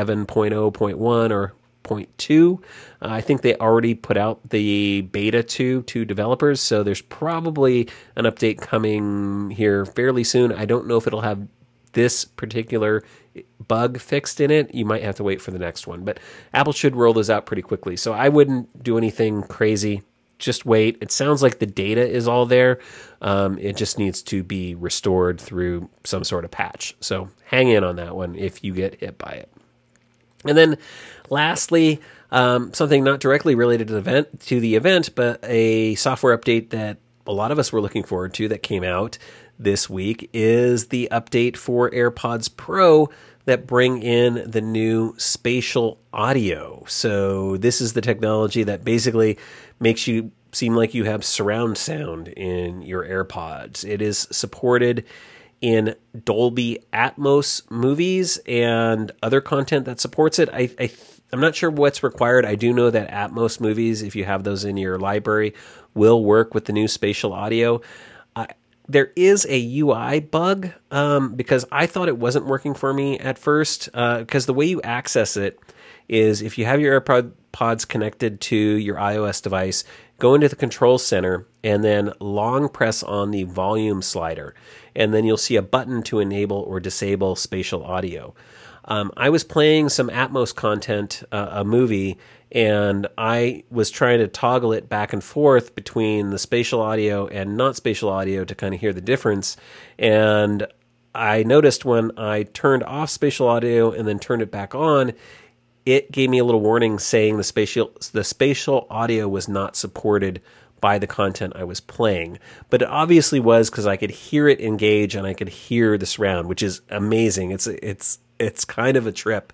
7.0.1 or 0.2. I think they already put out the beta to developers, so there's probably an update coming here fairly soon. I don't know if it'll have this particular bug fixed in it. You might have to wait for the next one, but Apple should roll those out pretty quickly. So I wouldn't do anything crazy. just wait. It sounds like the data is all there. It just needs to be restored through some sort of patch. So hang in on that one if you get hit by it. And then lastly, something not directly related to the event, but a software update that a lot of us were looking forward to that came out this week is the update for AirPods Pro that bring in the new spatial audio. So this is the technology that basically makes you seem like you have surround sound in your AirPods. It is supported in Dolby Atmos movies and other content that supports it. I'm not sure what's required. I do know that Atmos movies, if you have those in your library, will work with the new spatial audio. There is a UI bug because I thought it wasn't working for me at first because the way you access it is if you have your AirPods connected to your iOS device, go into the control center and then long press on the volume slider, and then you'll see a button to enable or disable spatial audio. I was playing some Atmos content, a movie, and I was trying to toggle it back and forth between the spatial audio and not spatial audio to kind of hear the difference. And I noticed when I turned off spatial audio and then turned it back on, it gave me a little warning saying the spatial audio was not supported by the content I was playing. But it obviously was because I could hear it engage and I could hear the surround, which is amazing. It's kind of a trip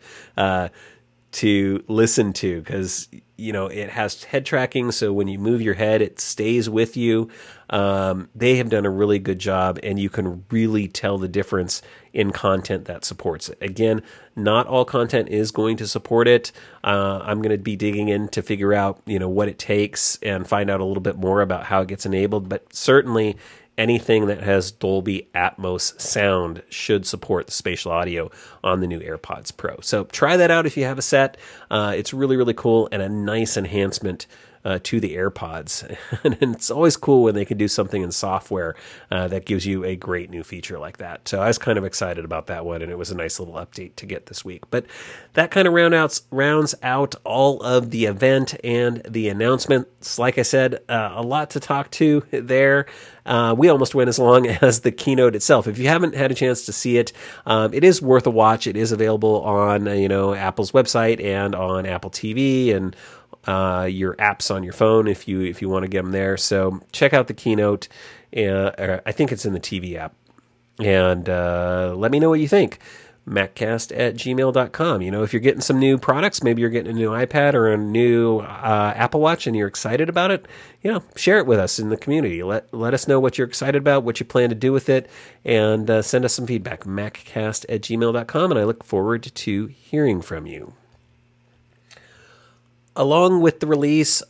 to listen to because, you know, it has head tracking. So when you move your head, it stays with you. They have done a really good job, and you can really tell the difference in content that supports it. Again, not all content is going to support it. I'm going to be digging in to figure out, you know, what it takes and find out a little bit more about how it gets enabled. But certainly anything that has Dolby Atmos sound should support the spatial audio on the new AirPods Pro. So try that out if you have a set. It's really, really cool and a nice enhancement to the AirPods. And it's always cool when they can do something in software that gives you a great new feature like that. So I was kind of excited about that one, and it was a nice little update to get this week. But that kind of rounds out all of the event and the announcements. Like I said, a lot to talk to there. We almost went as long as the keynote itself. If you haven't had a chance to see it, it is worth a watch. It is available on Apple's website and on Apple TV and your apps on your phone if you want to get them there. So check out the keynote. I think it's in the TV app. And let me know what you think. maccast@gmail.com. You know, if you're getting some new products, maybe you're getting a new iPad or a new Apple Watch and you're excited about it, you know, share it with us in the community. Let us know what you're excited about, what you plan to do with it, and send us some feedback. maccast@gmail.com, and I look forward to hearing from you. Along with the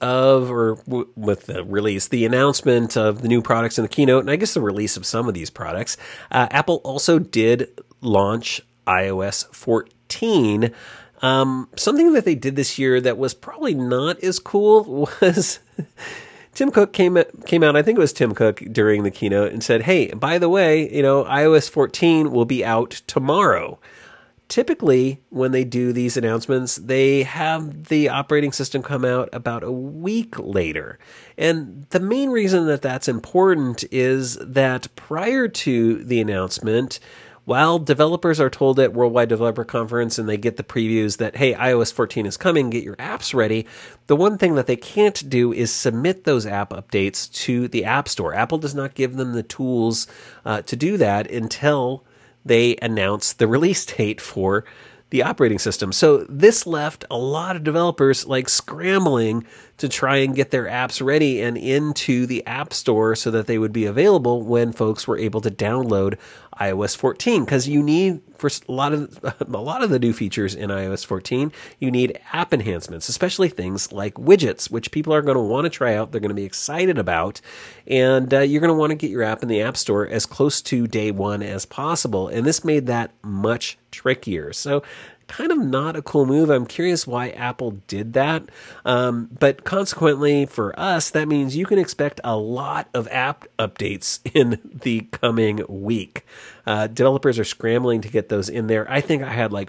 the announcement of the new products in the keynote, and I guess the release of some of these products, Apple also did launch iOS 14. Something that they did this year that was probably not as cool was Tim Cook came out, I think it was Tim Cook during the keynote, and said, hey, by the way, iOS 14 will be out tomorrow. Typically, when they do these announcements, they have the operating system come out about a week later. And the main reason that that's important is that prior to the announcement, while developers are told at Worldwide Developer Conference and they get the previews that, hey, iOS 14 is coming, get your apps ready, the one thing that they can't do is submit those app updates to the App Store. Apple does not give them the tools to do that until they announced the release date for the operating system. So this left a lot of developers scrambling to try and get their apps ready and into the App Store so that they would be available when folks were able to download iOS 14. Because you need, for a lot of the new features in iOS 14, you need app enhancements, especially things like widgets, which people are going to want to try out. They're going to be excited about, and you're going to want to get your app in the App Store as close to day one as possible. And this made that much trickier. So kind of not a cool move. I'm curious why Apple did that. But consequently for us, that means you can expect a lot of app updates in the coming week. Developers are scrambling to get those in there. I think I had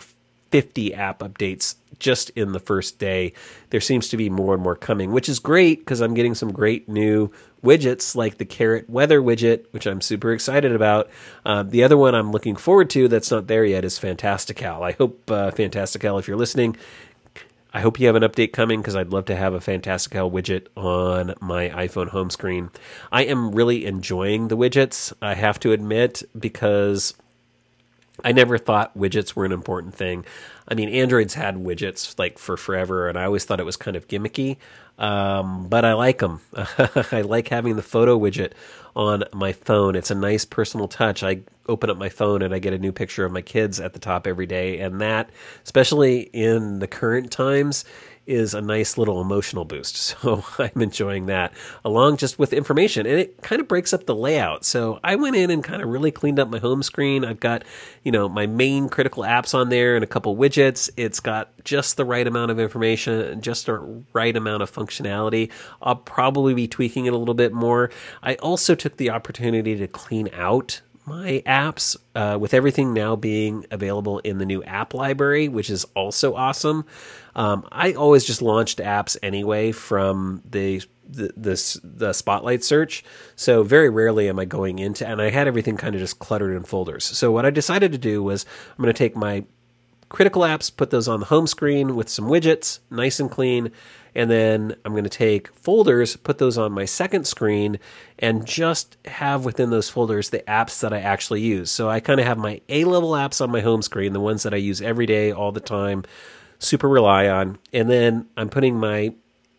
50 app updates just in the first day. There seems to be more and more coming, which is great because I'm getting some great new widgets like the Carrot Weather widget, which I'm super excited about. The other one I'm looking forward to that's not there yet is Fantastical. I hope, Fantastical, if you're listening, I hope you have an update coming because I'd love to have a Fantastical widget on my iPhone home screen. I am really enjoying the widgets, I have to admit, because I never thought widgets were an important thing. I mean, Android's had widgets like for forever, and I always thought it was kind of gimmicky. But I like them. I like having the photo widget on my phone. It's a nice personal touch. I open up my phone and I get a new picture of my kids at the top every day, and that, especially in the current times, is a nice little emotional boost. So I'm enjoying that along just with information, and it kind of breaks up the layout. So I went in and kind of really cleaned up my home screen. I've got, my main critical apps on there and a couple widgets. It's got just the right amount of information, just the right amount of functionality. I'll probably be tweaking it a little bit more. I also took the opportunity to clean out my apps with everything now being available in the new app library, which is also awesome. I always just launched apps anyway from the Spotlight search, so very rarely am I going into, and I had everything kind of just cluttered in folders. So what I decided to do was I'm going to take my critical apps, put those on the home screen with some widgets, nice and clean, and then I'm going to take folders, put those on my second screen, and just have within those folders the apps that I actually use. So I kind of have my A-level apps on my home screen, the ones that I use every day, all the time, super rely on, and then I'm putting my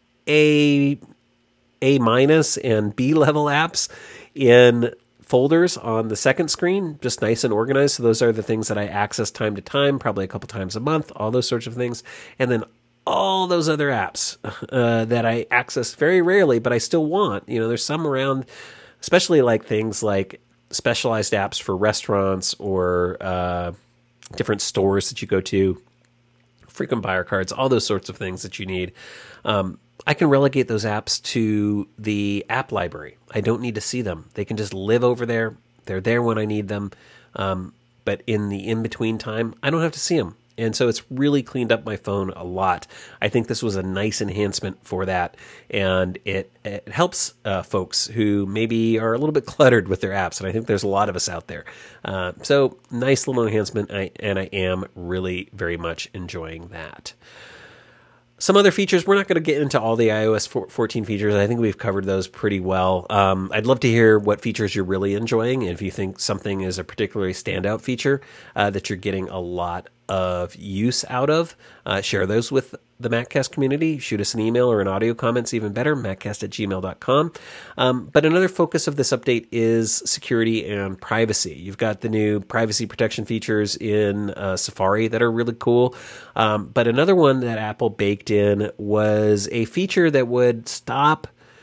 A minus and B level apps in folders on the second screen, just nice and organized. So those are the things that I access time to time, probably a couple times a month, all those sorts of things. And then all those other apps that I access very rarely, but I still want. There's some around, especially like things like specialized apps for restaurants or different stores that you go to, frequent buyer cards, all those sorts of things that you need. I can relegate those apps to the app library. I don't need to see them. They can just live over there. They're there when I need them. But in the in-between time, I don't have to see them. And so it's really cleaned up my phone a lot. I think this was a nice enhancement for that. And it helps folks who maybe are a little bit cluttered with their apps. And I think there's a lot of us out there. So nice little enhancement. And I am really very much enjoying that. Some other features, we're not going to get into all the iOS 14 features. I think we've covered those pretty well. I'd love to hear what features you're really enjoying. And if you think something is a particularly standout feature that you're getting a lot of use out of, share those with the MacCast community. Shoot us an email or an audio comments, even better, maccast@gmail.com. But another focus of this update is security and privacy. You've got the new privacy protection features in Safari that are really cool. But another one that Apple baked in was a feature that would stop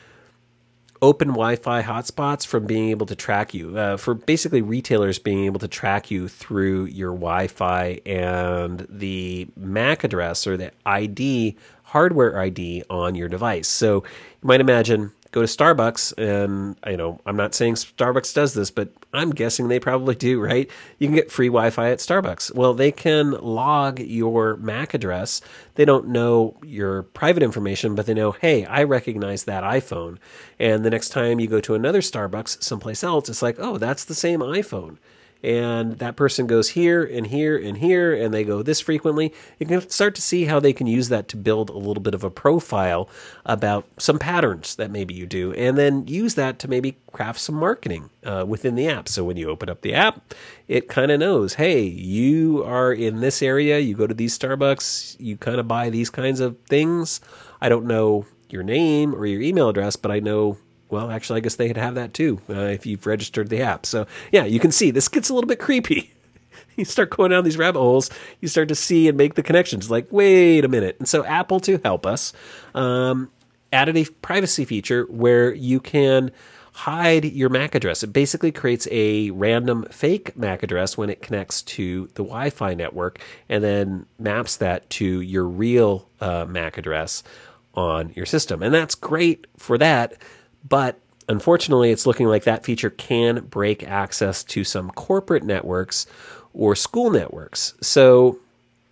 open Wi-Fi hotspots from being able to track you, for basically retailers being able to track you through your Wi-Fi and the MAC address or the ID, hardware ID on your device. So you might imagine, go to Starbucks, and I'm not saying Starbucks does this, but I'm guessing they probably do, right? You can get free Wi-Fi at Starbucks. Well, they can log your MAC address. They don't know your private information, but they know, hey, I recognize that iPhone. And the next time you go to another Starbucks someplace else, it's like, oh, that's the same iPhone. And that person goes here and here and here, and they go this frequently. You can start to see how they can use that to build a little bit of a profile about some patterns that maybe you do, and then use that to maybe craft some marketing within the app. So when you open up the app, it kind of knows, hey, you are in this area, you go to these Starbucks, you kind of buy these kinds of things. I don't know your name or your email address, but I know, well, actually, I guess they could have that too if you've registered the app. So, yeah, you can see this gets a little bit creepy. You start going down these rabbit holes, you start to see and make the connections. Like, wait a minute. And so Apple, to help us, added a privacy feature where you can hide your MAC address. It basically creates a random fake MAC address when it connects to the Wi-Fi network and then maps that to your real MAC address on your system. And that's great for that. But unfortunately, it's looking like that feature can break access to some corporate networks or school networks. So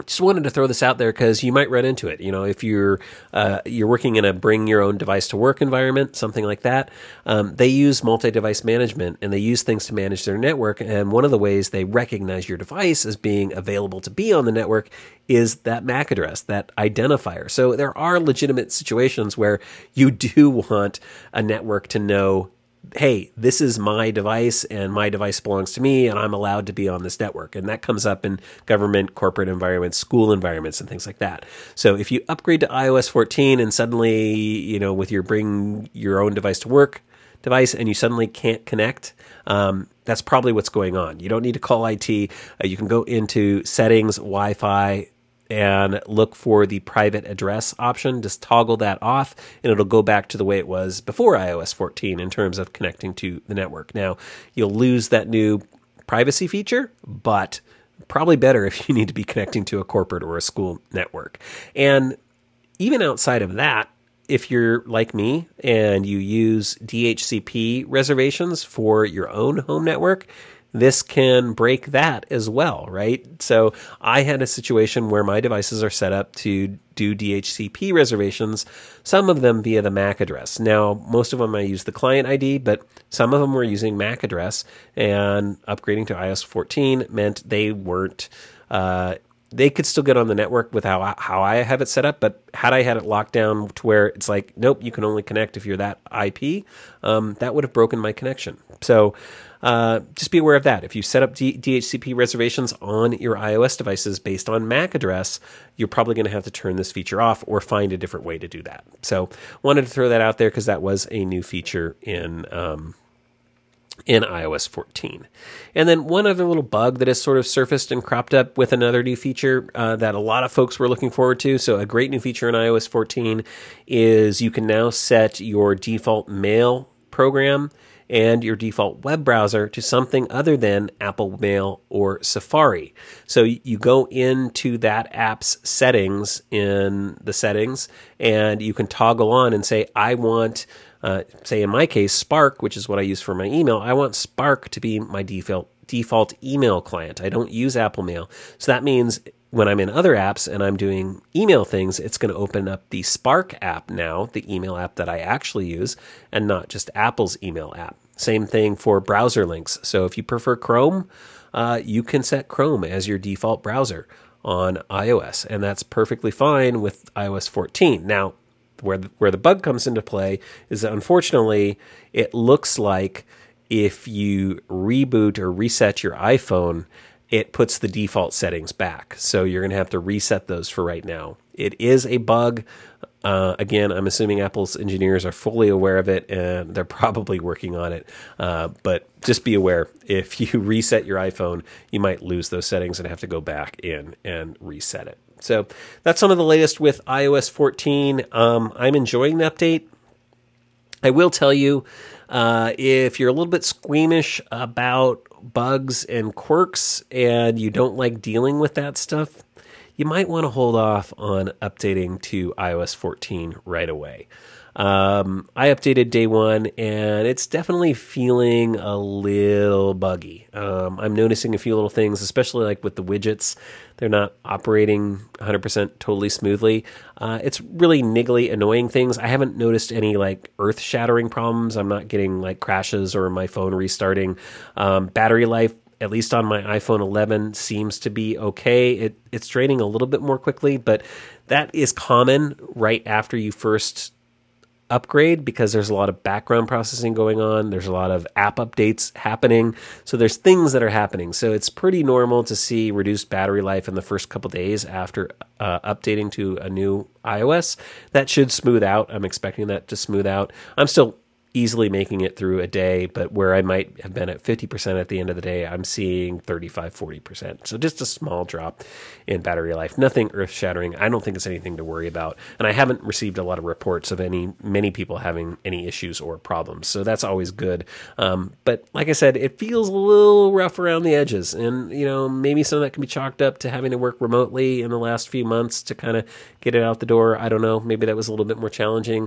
just wanted to throw this out there because you might run into it. You know, if you're working in a bring your own device to work environment, something like that, they use multi-device management and they use things to manage their network. And one of the ways they recognize your device as being available to be on the network is that MAC address, that identifier. So there are legitimate situations where you do want a network to know, hey, this is my device and my device belongs to me and I'm allowed to be on this network. And that comes up in government, corporate environments, school environments, and things like that. So if you upgrade to iOS 14 and suddenly, you know, with your bring your own device to work device and you suddenly can't connect, that's probably what's going on. You don't need to call IT. You can go into settings, Wi-Fi, and look for the private address option. Just toggle that off, and it'll go back to the way it was before iOS 14 in terms of connecting to the network. Now, you'll lose that new privacy feature, but probably better if you need to be connecting to a corporate or a school network. And even outside of that, if you're like me and you use DHCP reservations for your own home network, this can break that as well, right? So I had a situation where my devices are set up to do DHCP reservations, some of them via the MAC address. Now, most of them I use the client ID, but some of them were using MAC address, and upgrading to iOS 14 meant they weren't they could still get on the network with how I have it set up, but had I had it locked down to where it's like, nope, you can only connect if you're that IP, that would have broken my connection. So just be aware of that. If you set up DHCP reservations on your iOS devices based on MAC address, you're probably going to have to turn this feature off or find a different way to do that. So wanted to throw that out there because that was a new feature in iOS 14. And then one other little bug that has sort of surfaced and cropped up with another new feature that a lot of folks were looking forward to. So a great new feature in iOS 14 is you can now set your default mail program and your default web browser to something other than Apple Mail or Safari. So you go into that app's settings in the settings, and you can toggle on and say, I want, say in my case, Spark, which is what I use for my email. I want Spark to be my default email client. I don't use Apple Mail. So that means when I'm in other apps and I'm doing email things, it's going to open up the Spark app now, the email app that I actually use, and not just Apple's email app. Same thing for browser links. So if you prefer Chrome, you can set Chrome as your default browser on iOS, and that's perfectly fine with iOS 14. Now, where the bug comes into play is that unfortunately, it looks like if you reboot or reset your iPhone, it puts the default settings back. So you're going to have to reset those for right now. It is a bug. Again, I'm assuming Apple's engineers are fully aware of it, and they're probably working on it. But just be aware, if you reset your iPhone, you might lose those settings and have to go back in and reset it. So that's some of the latest with iOS 14. I'm enjoying the update. I will tell you, if you're a little bit squeamish about bugs and quirks and you don't like dealing with that stuff, you might want to hold off on updating to iOS 14 right away. I updated day one, and it's definitely feeling a little buggy. I'm noticing a few little things, especially like with the widgets. They're not operating 100% totally smoothly. It's really niggly, annoying things. I haven't noticed any like earth-shattering problems. I'm not getting like crashes or my phone restarting. Battery life, at least on my iPhone 11, seems to be okay. It's draining a little bit more quickly, but that is common right after you first upgrade because there's a lot of background processing going on. There's a lot of app updates happening. So there's things that are happening. So it's pretty normal to see reduced battery life in the first couple days after updating to a new iOS. That should smooth out. I'm expecting that to smooth out. I'm still easily making it through a day, but where I might have been at 50% at the end of the day, I'm seeing 35, 40%. So just a small drop in battery life. Nothing earth-shattering. I don't think it's anything to worry about. And I haven't received a lot of reports of many people having any issues or problems. So that's always good. But like I said, it feels a little rough around the edges. And, you know, maybe some of that can be chalked up to having to work remotely in the last few months to kind of get it out the door. I don't know. Maybe that was a little bit more challenging.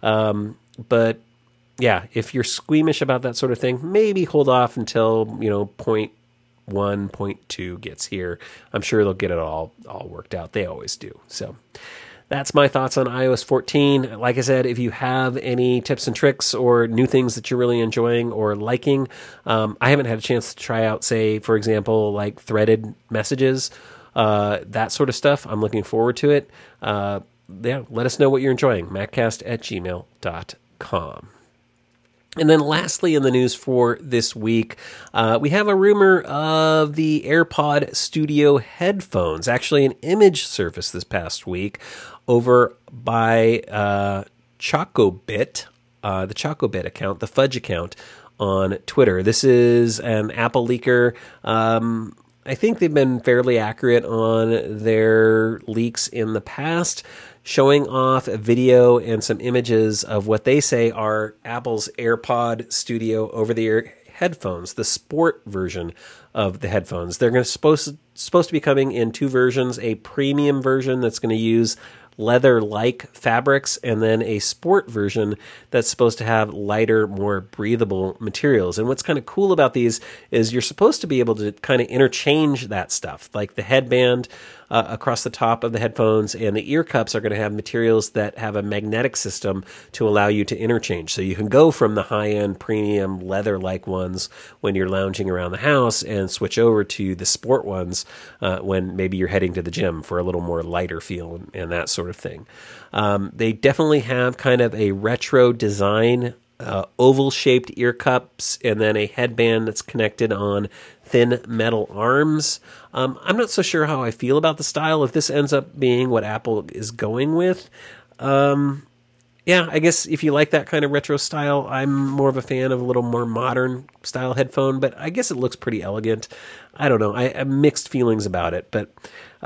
But yeah, if you're squeamish about that sort of thing, maybe hold off until, you know, point 1.2 gets here. I'm sure they'll get it all worked out. They always do. So that's my thoughts on iOS 14. Like I said, if you have any tips and tricks or new things that you're really enjoying or liking, I haven't had a chance to try out, say, for example, like threaded messages, that sort of stuff. I'm looking forward to it. Let us know what you're enjoying. maccast@gmail.com. And then lastly in the news for this week, we have a rumor of the AirPod Studio headphones. Actually, an image surfaced this past week over by Chocobit, the Chocobit account, the Fudge account on Twitter. This is an Apple leaker. I think they've been fairly accurate on their leaks in the past, showing off a video and some images of what they say are Apple's AirPod Studio over-the-ear headphones, the sport version of the headphones. They're supposed to be coming in two versions, a premium version that's going to use leather-like fabrics, and then a sport version that's supposed to have lighter, more breathable materials. And what's kind of cool about these is you're supposed to be able to kind of interchange that stuff, like the headband across the top of the headphones, and the ear cups are going to have materials that have a magnetic system to allow you to interchange. So you can go from the high-end premium leather-like ones when you're lounging around the house and switch over to the sport ones when maybe you're heading to the gym for a little more lighter feel and that sort of thing. They definitely have kind of a retro design, oval-shaped ear cups, and then a headband that's connected on thin metal arms. I'm not so sure how I feel about the style. If this ends up being what Apple is going with, I guess if you like that kind of retro style, I'm more of a fan of a little more modern style headphone, but I guess it looks pretty elegant. I don't know. I have mixed feelings about it, but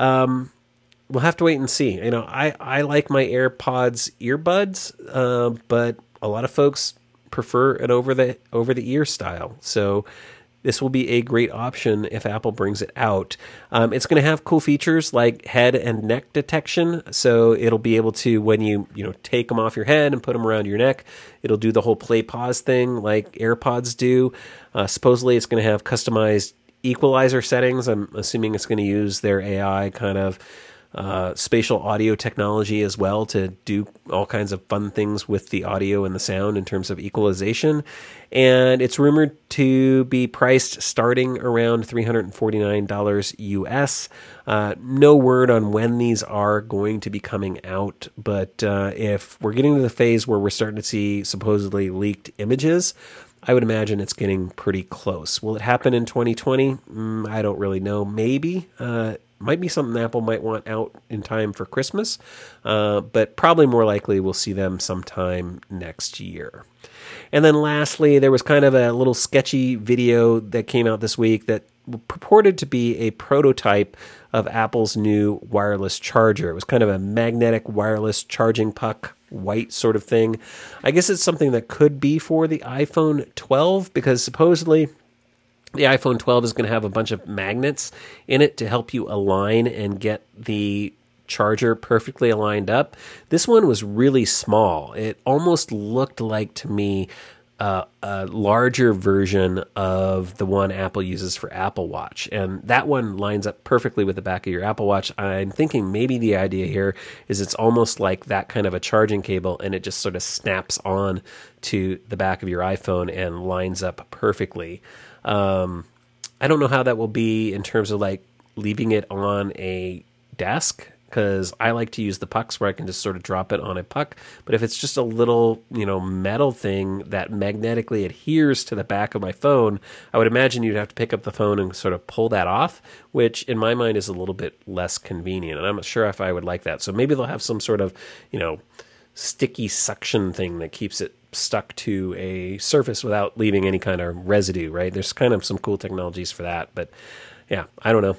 we'll have to wait and see. You know, I like my AirPods earbuds, but a lot of folks prefer an over the ear style. So this will be a great option if Apple brings it out. It's going to have cool features like head and neck detection. So it'll be able to, when you take them off your head and put them around your neck, it'll do the whole play pause thing like AirPods do. Supposedly it's going to have customized equalizer settings. I'm assuming it's going to use their AI kind of spatial audio technology as well to do all kinds of fun things with the audio and the sound in terms of equalization. And it's rumored to be priced starting around $349 US. No word on when these are going to be coming out, but if we're getting to the phase where we're starting to see supposedly leaked images, I would imagine it's getting pretty close. Will it happen in 2020? I don't really know. Maybe. Might be something Apple might want out in time for Christmas, but probably more likely we'll see them sometime next year. And then lastly, there was kind of a little sketchy video that came out this week that purported to be a prototype of Apple's new wireless charger. It was kind of a magnetic wireless charging puck, white sort of thing. I guess it's something that could be for the iPhone 12 because supposedly the iPhone 12 is going to have a bunch of magnets in it to help you align and get the charger perfectly aligned up. This one was really small. It almost looked like, to me, a larger version of the one Apple uses for Apple Watch. And that one lines up perfectly with the back of your Apple Watch. I'm thinking maybe the idea here is it's almost like that kind of a charging cable, and it just sort of snaps on to the back of your iPhone and lines up perfectly. I don't know how that will be in terms of like leaving it on a desk, because I like to use the pucks where I can just sort of drop it on a puck. But if it's just a little, metal thing that magnetically adheres to the back of my phone, I would imagine you'd have to pick up the phone and sort of pull that off, which in my mind is a little bit less convenient. And I'm not sure if I would like that. So maybe they'll have some sort of, sticky suction thing that keeps it stuck to a surface without leaving any kind of residue, right? There's kind of some cool technologies for that, but yeah, I don't know.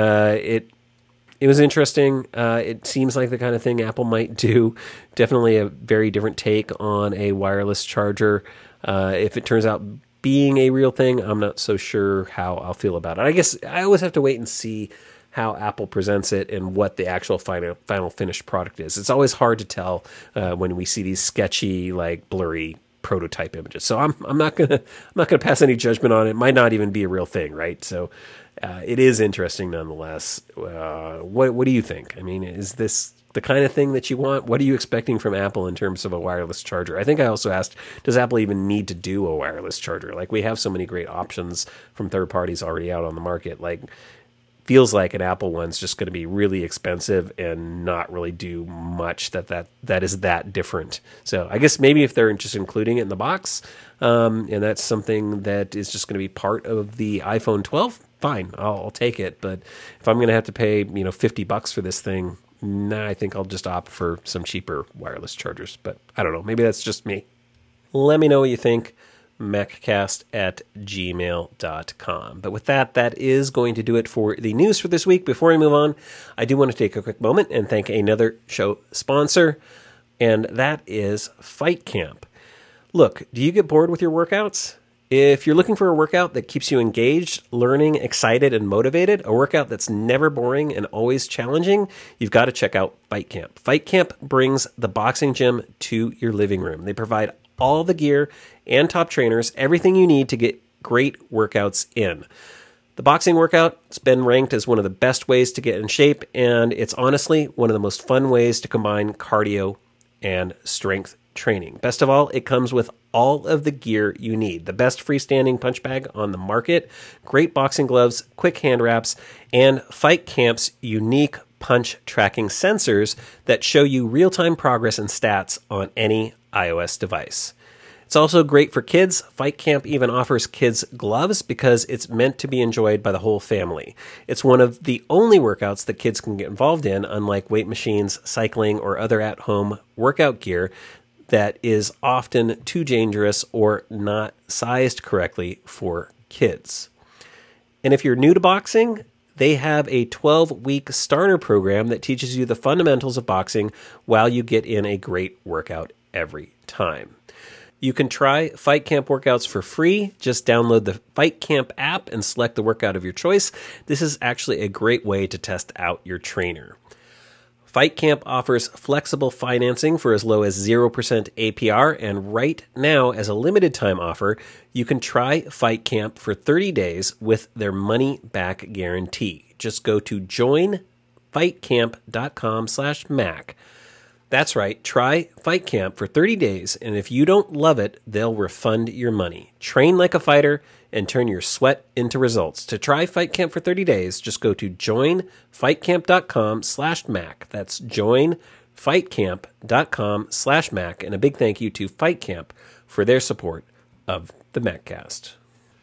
It was interesting. It seems like the kind of thing Apple might do. Definitely a very different take on a wireless charger. If it turns out being a real thing, I'm not so sure how I'll feel about it. I guess I always have to wait and see how Apple presents it and what the actual final finished product is. It's always hard to tell when we see these sketchy, like blurry prototype images. So I'm not gonna pass any judgment on it. It might not even be a real thing, right? So it is interesting nonetheless. What do you think? I mean, is this the kind of thing that you want? What are you expecting from Apple in terms of a wireless charger? I think I also asked, does Apple even need to do a wireless charger? Like, we have so many great options from third parties already out on the market. Like, feels like an Apple one's just going to be really expensive and not really do much that is that different. So I guess maybe if they're just including it in the box, and that's something that is just going to be part of the iPhone 12, fine, I'll take it. But if I'm going to have to pay $50 for this thing, nah, I think I'll just opt for some cheaper wireless chargers. But I don't know, maybe that's just me. Let me know what you think. maccast@gmail.com. But with that is going to do it for the news for this week. Before we move on, I do want to take a quick moment and thank another show sponsor, and that is Fight Camp. Look, do you get bored with your workouts? If you're looking for a workout that keeps you engaged, learning, excited, and motivated, a workout that's never boring and always challenging, you've got to check out Fight Camp. Fight Camp brings the boxing gym to your living room. They provide all the gear and top trainers, everything you need to get great workouts in. The boxing workout has been ranked as one of the best ways to get in shape, and it's honestly one of the most fun ways to combine cardio and strength training. Best of all, it comes with all of the gear you need. The best freestanding punch bag on the market, great boxing gloves, quick hand wraps, and Fight Camp's unique punch tracking sensors that show you real-time progress and stats on any iOS device. It's also great for kids. Fight Camp even offers kids gloves because it's meant to be enjoyed by the whole family. It's one of the only workouts that kids can get involved in, unlike weight machines, cycling, or other at-home workout gear that is often too dangerous or not sized correctly for kids. And if you're new to boxing, they have a 12-week starter program that teaches you the fundamentals of boxing while you get in a great workout every time. You can try Fight Camp workouts for free. Just download the Fight Camp app and select the workout of your choice. This is actually a great way to test out your trainer. Fight Camp offers flexible financing for as low as 0% APR, and right now, as a limited time offer, you can try Fight Camp for 30 days with their money-back guarantee. Just go to joinfightcamp.com/Mac. That's right, try Fight Camp for 30 days, and if you don't love it, they'll refund your money. Train like a fighter and turn your sweat into results. To try Fight Camp for 30 days, just go to joinfightcamp.com/Mac. That's joinfightcamp.com/Mac. And a big thank you to Fight Camp for their support of the MacCast.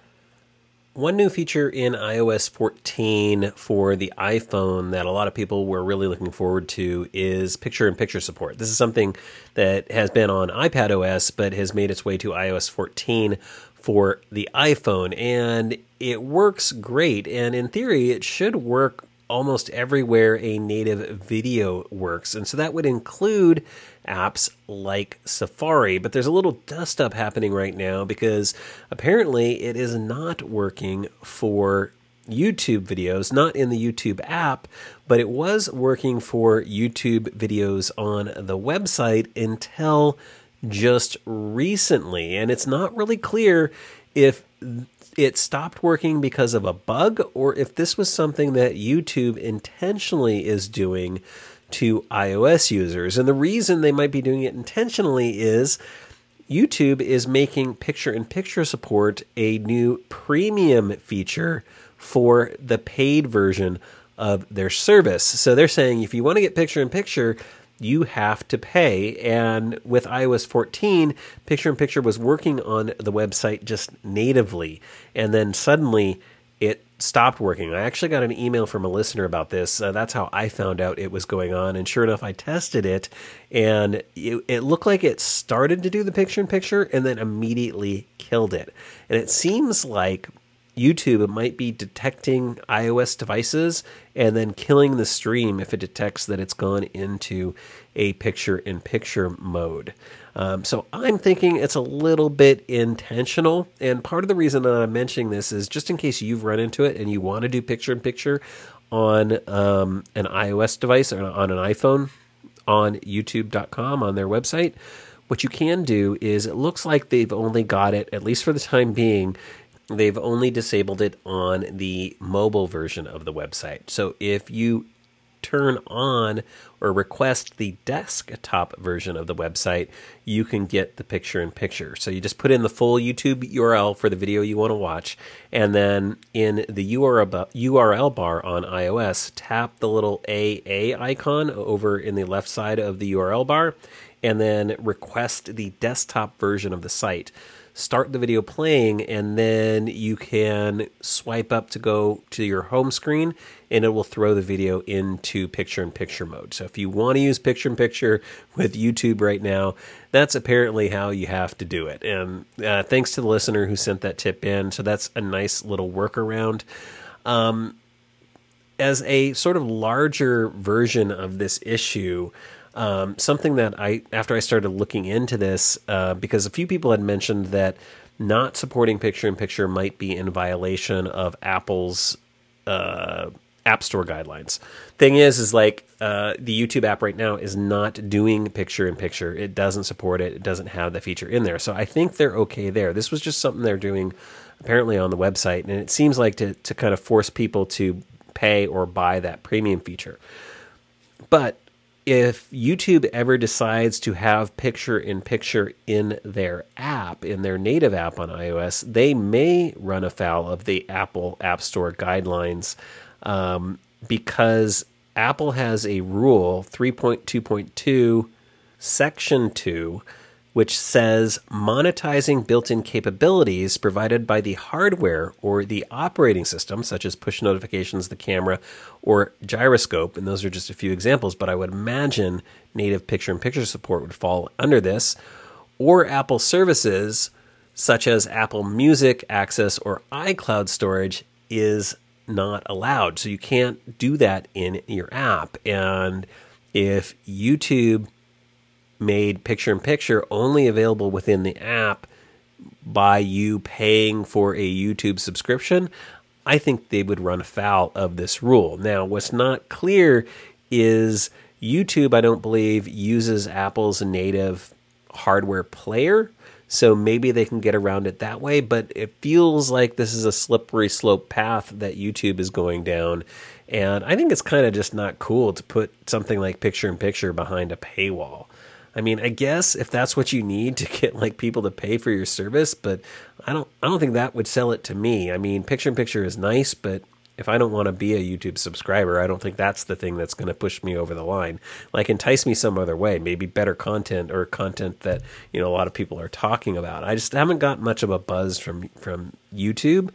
One new feature in iOS 14 for the iPhone that a lot of people were really looking forward to is picture-in-picture support. This is something that has been on iPadOS but has made its way to iOS 14 for the iPhone, and it works great. And in theory, it should work almost everywhere a native video works. And so that would include apps like Safari. But there's a little dust up happening right now because apparently it is not working for YouTube videos, not in the YouTube app, but it was working for YouTube videos on the website until just recently. And it's not really clear if it stopped working because of a bug or if this was something that YouTube intentionally is doing to iOS users. And the reason they might be doing it intentionally is YouTube is making picture-in-picture support a new premium feature for the paid version of their service. So they're saying if you want to get picture-in-picture, you have to pay. And with iOS 14, picture-in-picture was working on the website just natively. And then suddenly it stopped working. I actually got an email from a listener about this. That's how I found out it was going on. And sure enough, I tested it, and it looked like it started to do the picture-in-picture and then immediately killed it. And it seems like YouTube might be detecting iOS devices and then killing the stream if it detects that it's gone into a picture-in-picture mode. So I'm thinking it's a little bit intentional, and part of the reason that I'm mentioning this is just in case you've run into it and you want to do picture-in-picture on an iOS device or on an iPhone on YouTube.com on their website. what you can do is, it looks like they've only got it, at least for the time being, they've only disabled it on the mobile version of the website. So if you turn on or request the desktop version of the website, you can get the picture-in-picture. So you just put in the full YouTube URL for the video you want to watch, and then in the URL bar on iOS, tap the little AA icon over in the left side of the URL bar, and then request the desktop version of the site. Start the video playing, and then you can swipe up to go to your home screen, and it will throw the video into picture-in-picture mode. So if you want to use picture-in-picture with YouTube right now, that's apparently how you have to do it. And thanks to the listener who sent that tip in. So that's a nice little workaround. As a sort of larger version of this issue, something that after I started looking into this, because a few people had mentioned that not supporting picture-in-picture might be in violation of Apple's App Store guidelines. Thing is like the YouTube app right now is not doing picture-in-picture. It doesn't support it. It doesn't have the feature in there. So I think they're okay there. This was just something they're doing apparently on the website, and it seems like to kind of force people to pay or buy that premium feature. But if YouTube ever decides to have picture-in-picture in their app, in their native app on iOS, they may run afoul of the Apple App Store guidelines, because Apple has a rule, 3.2.2, Section 2, which says monetizing built-in capabilities provided by the hardware or the operating system, such as push notifications, the camera, or gyroscope, and those are just a few examples, but I would imagine native picture-in-picture support would fall under this, or Apple services, such as Apple Music access or iCloud storage, is not allowed. So you can't do that in your app. And if YouTube made picture-in-picture only available within the app by you paying for a YouTube subscription, I think they would run afoul of this rule. Now, what's not clear is YouTube, I don't believe, uses Apple's native hardware player, so maybe they can get around it that way, but it feels like this is a slippery slope path that YouTube is going down, and I think it's kind of just not cool to put something like picture-in-picture behind a paywall. I mean, I guess if that's what you need to get like people to pay for your service, but I don't think that would sell it to me. I mean, picture-in-picture is nice, but if I don't want to be a YouTube subscriber, I don't think that's the thing that's going to push me over the line. Like, entice me some other way, maybe better content or content that, a lot of people are talking about. I just haven't got much of a buzz from YouTube.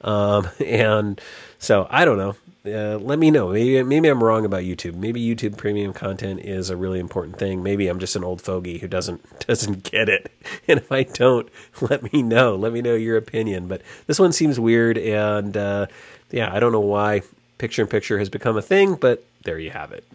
And so I don't know. Let me know. Maybe I'm wrong about YouTube. Maybe YouTube premium content is a really important thing. Maybe I'm just an old fogey who doesn't get it. And if I don't, let me know. Let me know your opinion. But this one seems weird, and I don't know why picture-in-picture has become a thing, but there you have it.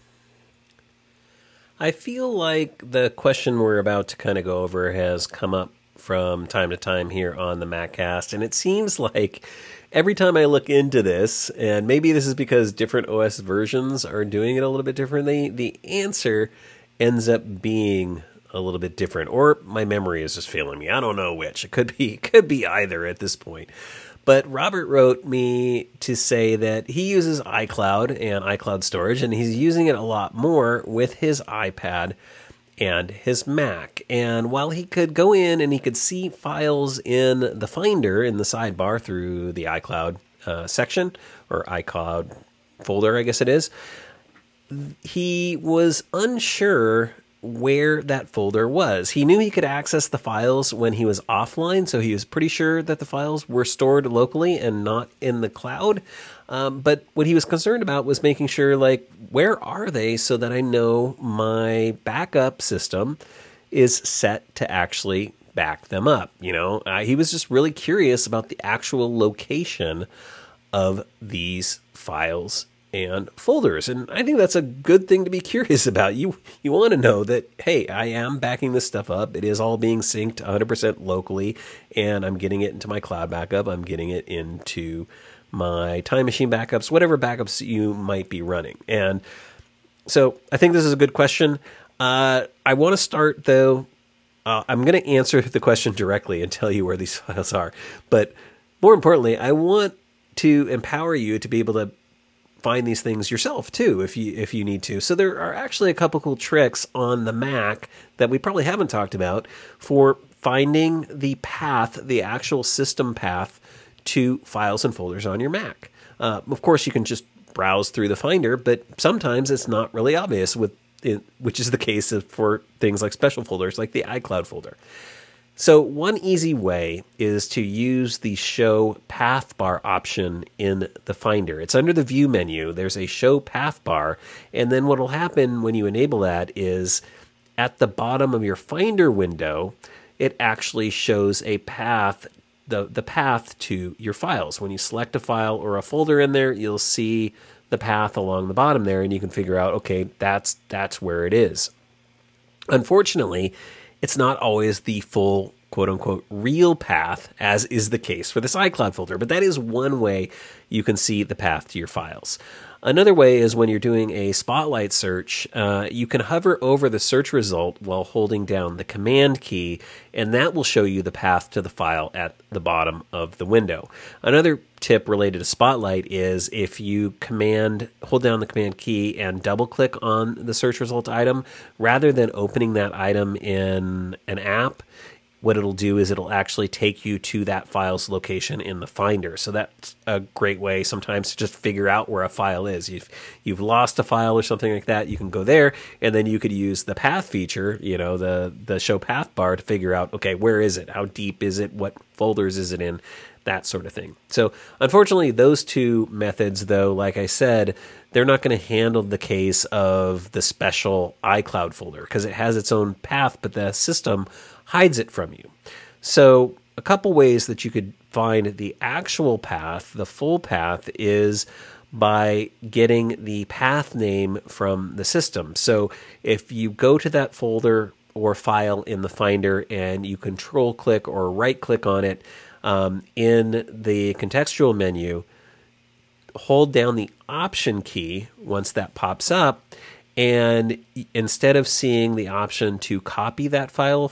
I feel like the question we're about to kind of go over has come up from time to time here on the MacCast, and it seems like every time I look into this, and maybe this is because different OS versions are doing it a little bit differently, the answer ends up being a little bit different, or my memory is just failing me. I don't know which. It could be either at this point. But Robert wrote me to say that he uses iCloud and iCloud storage, and he's using it a lot more with his iPad and his Mac. And while he could go in and he could see files in the Finder in the sidebar through the iCloud section, or iCloud folder, I guess it is, he was unsure where that folder was. He knew he could access the files when he was offline, so he was pretty sure that the files were stored locally and not in the cloud. But what he was concerned about was making sure, like, where are they so that I know my backup system is set to actually back them up. He was just really curious about the actual location of these files and folders. And I think that's a good thing to be curious about. You want to know that, hey, I am backing this stuff up. It is all being synced 100% locally, and I'm getting it into my cloud backup. I'm getting it into my Time Machine backups, whatever backups you might be running. And so I think this is a good question. I want to start, though, I'm going to answer the question directly and tell you where these files are. But more importantly, I want to empower you to be able to find these things yourself too, if you need to. So there are actually a couple cool tricks on the Mac that we probably haven't talked about for finding the path, the actual system path to files and folders on your Mac. Of course, you can just browse through the Finder, but sometimes it's not really obvious, which is the case for things like special folders, like the iCloud folder. So one easy way is to use the Show Path Bar option in the Finder. It's under the View menu. There's a Show Path Bar, and then what will happen when you enable that is at the bottom of your Finder window, it actually shows a path, the path to your files. When you select a file or a folder in there, you'll see the path along the bottom there, and you can figure out, okay, that's where it is. Unfortunately, it's not always the full quote-unquote real path, as is the case for this iCloud folder, but that is one way you can see the path to your files. Another way is when you're doing a Spotlight search, you can hover over the search result while holding down the Command key, and that will show you the path to the file at the bottom of the window. Another tip related to Spotlight is if you hold down the Command key and double-click on the search result item, rather than opening that item in an app, what it'll do is it'll actually take you to that file's location in the Finder. So that's a great way sometimes to just figure out where a file is. If you've lost a file or something like that, you can go there, and then you could use the path feature, the Show Path bar, to figure out, okay, where is it? How deep is it? What folders is it in? That sort of thing. So unfortunately, those two methods, though, like I said, they're not going to handle the case of the special iCloud folder because it has its own path, but the system hides it from you. So a couple ways that you could find the actual path, the full path, is by getting the path name from the system. So if you go to that folder or file in the Finder and you control click or right click on it in the contextual menu, hold down the Option key once that pops up, and instead of seeing the option to copy that file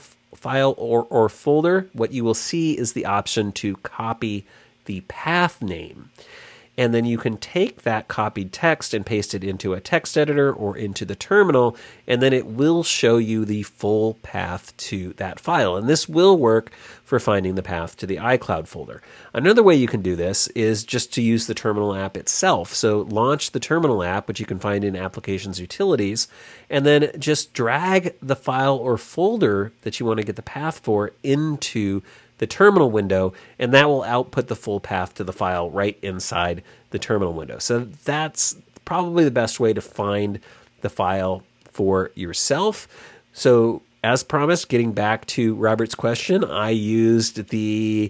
or folder, what you will see is the option to copy the path name. And then you can take that copied text and paste it into a text editor or into the terminal, and then it will show you the full path to that file. And this will work for finding the path to the iCloud folder. Another way you can do this is just to use the terminal app itself. So launch the terminal app, which you can find in Applications Utilities, and then just drag the file or folder that you want to get the path for into the terminal window, and that will output the full path to the file right inside the terminal window. So that's probably the best way to find the file for yourself. So as promised, getting back to Robert's question, I used the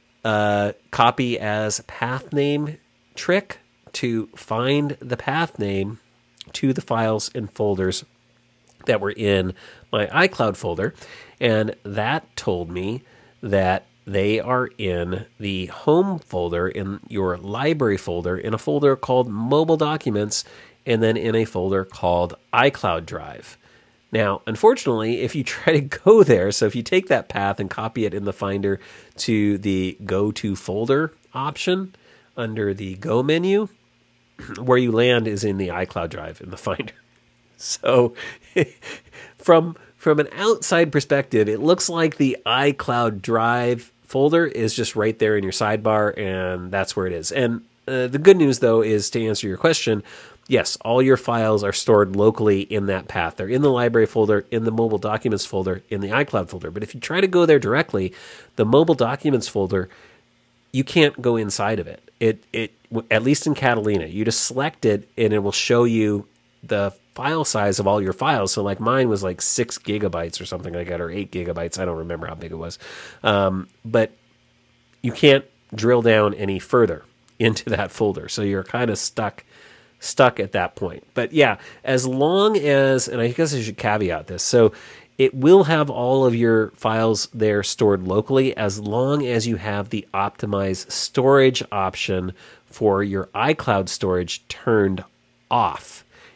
copy as path name trick to find the path name to the files and folders that were in my iCloud folder, and that told me that they are in the home folder, in your library folder, in a folder called Mobile Documents, and then in a folder called iCloud Drive. Now, unfortunately, if you try to go there, so if you take that path and copy it in the Finder to the Go to Folder option under the Go menu, where you land is in the iCloud Drive in the Finder. So from an outside perspective, it looks like the iCloud Drive folder is just right there in your sidebar, and that's where it is. And the good news, though, is to answer your question, yes, all your files are stored locally in that path. They're in the library folder, in the Mobile Documents folder, in the iCloud folder. But if you try to go there directly, the Mobile Documents folder, you can't go inside of it. It at least in Catalina, you just select it, and it will show you the file size of all your files. So like mine was like 6 gigabytes or something like that, or 8 gigabytes. I don't remember how big it was. But you can't drill down any further into that folder. So you're kind of stuck at that point. But yeah, as long as, and I guess I should caveat this, so it will have all of your files there stored locally as long as you have the optimize storage option for your iCloud storage turned off.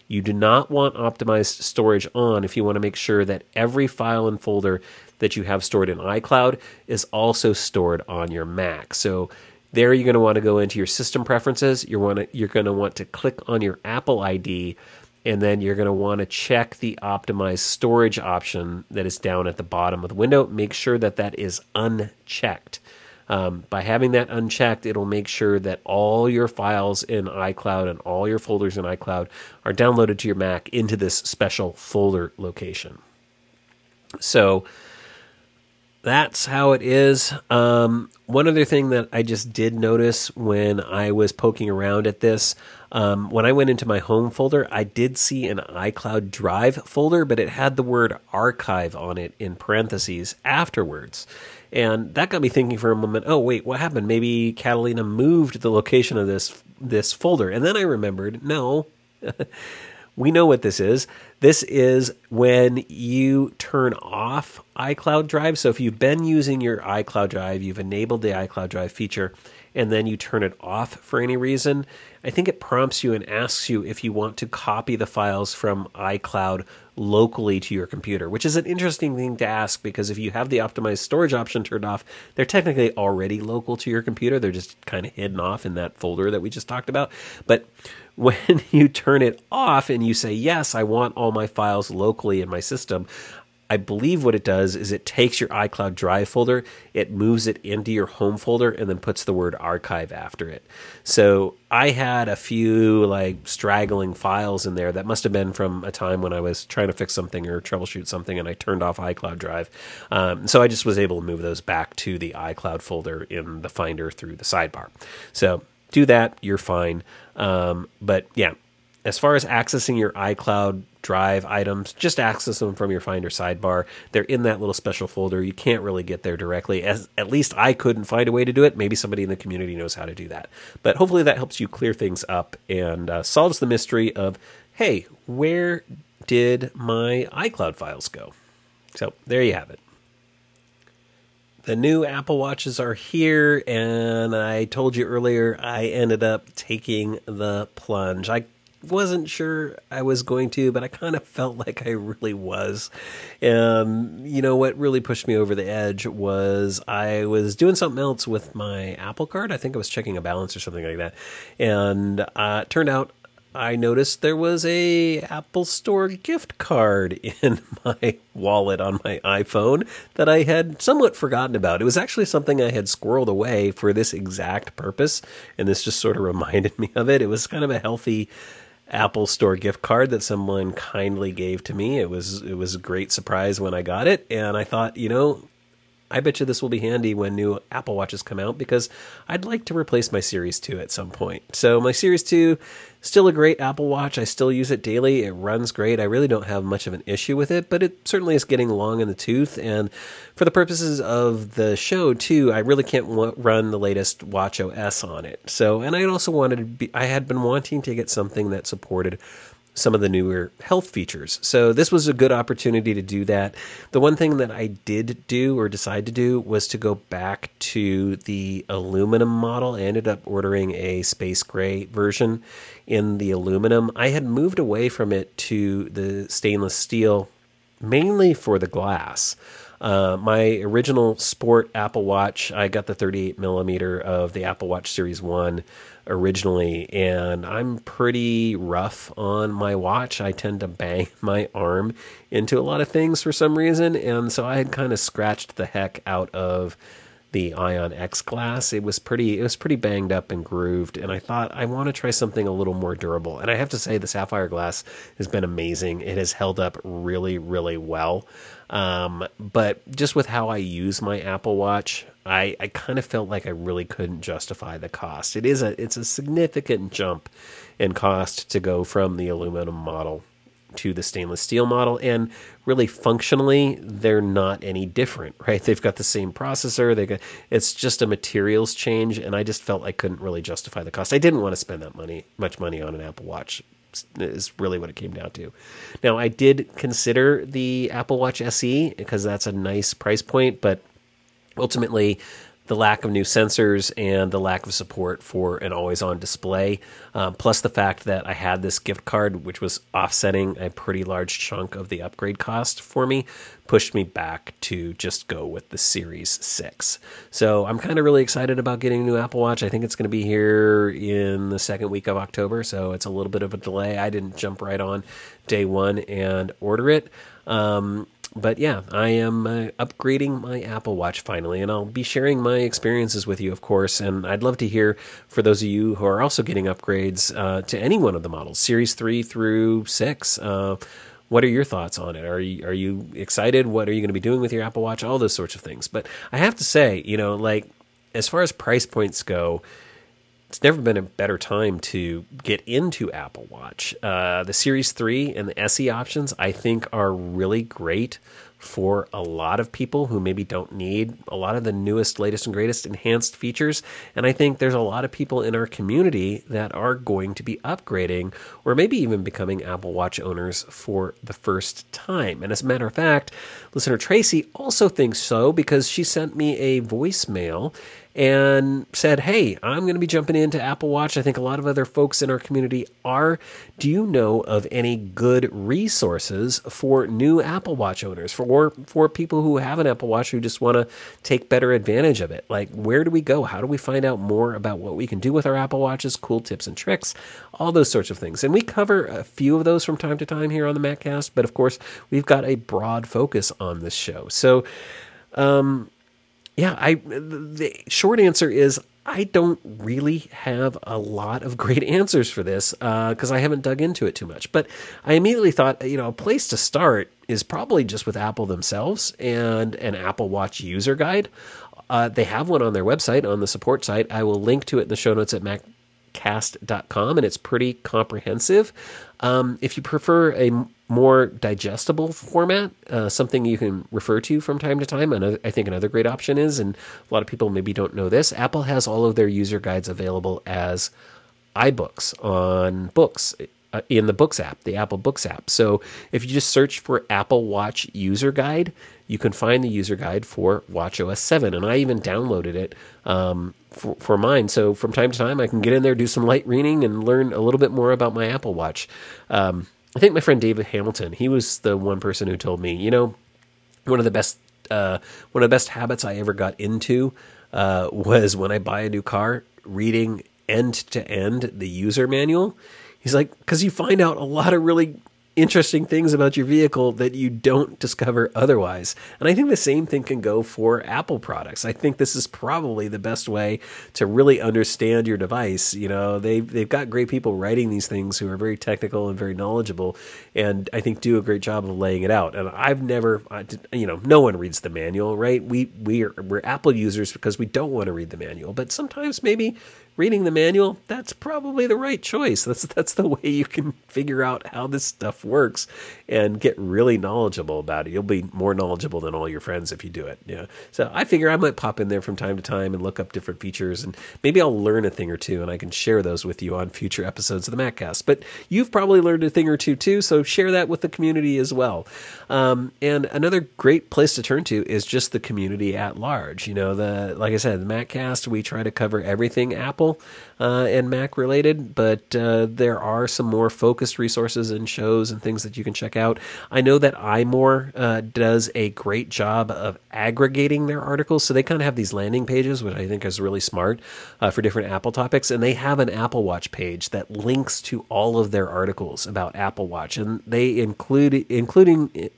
You do not want optimized storage on if you want to make sure that every file and folder that you have stored in iCloud is also stored on your Mac. So there you're going to want to go into your system preferences. You're going to want to click on your Apple ID, and then you're going to want to check the optimized storage option that is down at the bottom of the window. Make sure that that is unchecked. By having that unchecked, it'll make sure that all your files in iCloud and all your folders in iCloud are downloaded to your Mac into this special folder location. So that's how it is. One other thing that I just did notice when I was poking around at this, when I went into my home folder, I did see an iCloud Drive folder, but it had the word archive on it in parentheses afterwards. And that got me thinking for a moment, oh, wait, what happened? Maybe Catalina moved the location of this folder. And then I remembered, no, we know what this is. This is when you turn off iCloud Drive. So if you've been using your iCloud Drive, you've enabled the iCloud Drive feature, and then you turn it off for any reason, I think it prompts you and asks you if you want to copy the files from iCloud locally to your computer, which is an interesting thing to ask because if you have the optimized storage option turned off, they're technically already local to your computer. They're just kind of hidden off in that folder that we just talked about. But when you turn it off and you say, yes, I want all my files locally in my system, I believe what it does is it takes your iCloud Drive folder, it moves it into your home folder, and then puts the word archive after it. So I had a few like straggling files in there that must have been from a time when I was trying to fix something or troubleshoot something and I turned off iCloud Drive. So I just was able to move those back to the iCloud folder in the Finder through the sidebar. So do that, you're fine. But yeah, as far as accessing your iCloud Drive items, just access them from your Finder sidebar. They're in that little special folder. You can't really get there directly. At least I couldn't find a way to do it. Maybe somebody in the community knows how to do that. But hopefully that helps you clear things up and solves the mystery of, hey, where did my iCloud files go? So there you have it. The new Apple Watches are here, and I told you earlier I ended up taking the plunge. I wasn't sure I was going to, but I kind of felt like I really was. And you know what really pushed me over the edge was I was doing something else with my Apple Card. I think I was checking a balance or something like that. And it turned out I noticed there was a Apple Store gift card in my wallet on my iPhone that I had somewhat forgotten about. It was actually something I had squirreled away for this exact purpose, and this just sort of reminded me of it. It was kind of a healthy Apple Store gift card that someone kindly gave to me. It was a great surprise when I got it, and I thought, I bet you this will be handy when new Apple Watches come out because I'd like to replace my Series 2 at some point. So my Series 2, still a great Apple Watch. I still use it daily. It runs great. I really don't have much of an issue with it, but it certainly is getting long in the tooth. And for the purposes of the show, too, I really can't run the latest Watch OS on it. So, and I also I had been wanting to get something that supported some of the newer health features. So this was a good opportunity to do that. The one thing that I did do or decide to do was to go back to the aluminum model. I ended up ordering a space gray version in the aluminum. I had moved away from it to the stainless steel, mainly for the glass. My original sport Apple Watch, I got the 38 millimeter of the Apple Watch Series 1 originally, and I'm pretty rough on my watch. I tend to bang my arm into a lot of things for some reason, and so I had kind of scratched the heck out of the Ion X glass. It was pretty banged up and grooved, and I thought I want to try something a little more durable. And I have to say the sapphire glass has been amazing. It has held up really, really well. But just with how I use my Apple Watch, I kind of felt like I really couldn't justify the cost. It's a significant jump in cost to go from the aluminum model to the stainless steel model, and really functionally they're not any different, right? They've got the same processor. It's just a materials change, and I just felt I couldn't really justify the cost. I didn't want to spend that much money on an Apple Watch. Is really what it came down to. Now, I did consider the Apple Watch SE because that's a nice price point, but ultimately the lack of new sensors and the lack of support for an always-on display, plus the fact that I had this gift card, which was offsetting a pretty large chunk of the upgrade cost for me, pushed me back to just go with the Series 6. So I'm kind of really excited about getting a new Apple Watch. I think it's going to be here in the second week of October, so it's a little bit of a delay. I didn't jump right on day one and order it. But yeah, I am upgrading my Apple Watch finally, and I'll be sharing my experiences with you, of course. And I'd love to hear for those of you who are also getting upgrades to any one of the models, Series 3 through 6. What are your thoughts on it? Are you excited? What are you going to be doing with your Apple Watch? All those sorts of things. But I have to say, like as far as price points go, it's never been a better time to get into Apple Watch. The Series 3 and the SE options, I think, are really great for a lot of people who maybe don't need a lot of the newest, latest, and greatest enhanced features. And I think there's a lot of people in our community that are going to be upgrading or maybe even becoming Apple Watch owners for the first time. And as a matter of fact, listener Tracy also thinks so because she sent me a voicemail and said, hey, I'm going to be jumping into Apple Watch. I think a lot of other folks in our community are. Do you know of any good resources for new Apple Watch owners, for people who have an Apple Watch who just want to take better advantage of it? Like, where do we go? How do we find out more about what we can do with our Apple Watches, cool tips and tricks, all those sorts of things? And we cover a few of those from time to time here on the MacCast, but of course, we've got a broad focus on this show. So, yeah, the short answer is I don't really have a lot of great answers for this because I haven't dug into it too much. But I immediately thought, a place to start is probably just with Apple themselves and an Apple Watch user guide. They have one on their website, on the support site. I will link to it in the show notes at maccast.com, and it's pretty comprehensive. If you prefer a more digestible format, something you can refer to from time to time, and I think another great option is, and a lot of people maybe don't know this, Apple has all of their user guides available as iBooks on books in the Books app, the Apple Books app. So if you just search for Apple Watch user guide, you can find the user guide for watchOS 7, and I even downloaded it for mine. So from time to time, I can get in there, do some light reading, and learn a little bit more about my Apple Watch. I think my friend David Hamilton, he was the one person who told me, one of the best habits I ever got into was when I buy a new car, reading end to end the user manual. He's like, because you find out a lot of really interesting things about your vehicle that you don't discover otherwise. And I think the same thing can go for Apple products. I think this is probably the best way to really understand your device. They've got great people writing these things who are very technical and very knowledgeable, and I think do a great job of laying it out. And I've never, no one reads the manual, right? We're Apple users because we don't want to read the manual, but sometimes maybe reading the manual, that's probably the right choice. That's the way you can figure out how this stuff works and get really knowledgeable about it. You'll be more knowledgeable than all your friends if you do it. Yeah. So I figure I might pop in there from time to time and look up different features, and maybe I'll learn a thing or two, and I can share those with you on future episodes of the MacCast. But you've probably learned a thing or two too, so share that with the community as well. And another great place to turn to is just the community at large. Like I said, the MacCast, we try to cover everything Apple and Mac related, but there are some more focused resources and shows and things that you can check out. I know that iMore does a great job of aggregating their articles, so they kind of have these landing pages, which I think is really smart for different Apple topics, and they have an Apple Watch page that links to all of their articles about Apple Watch, and they including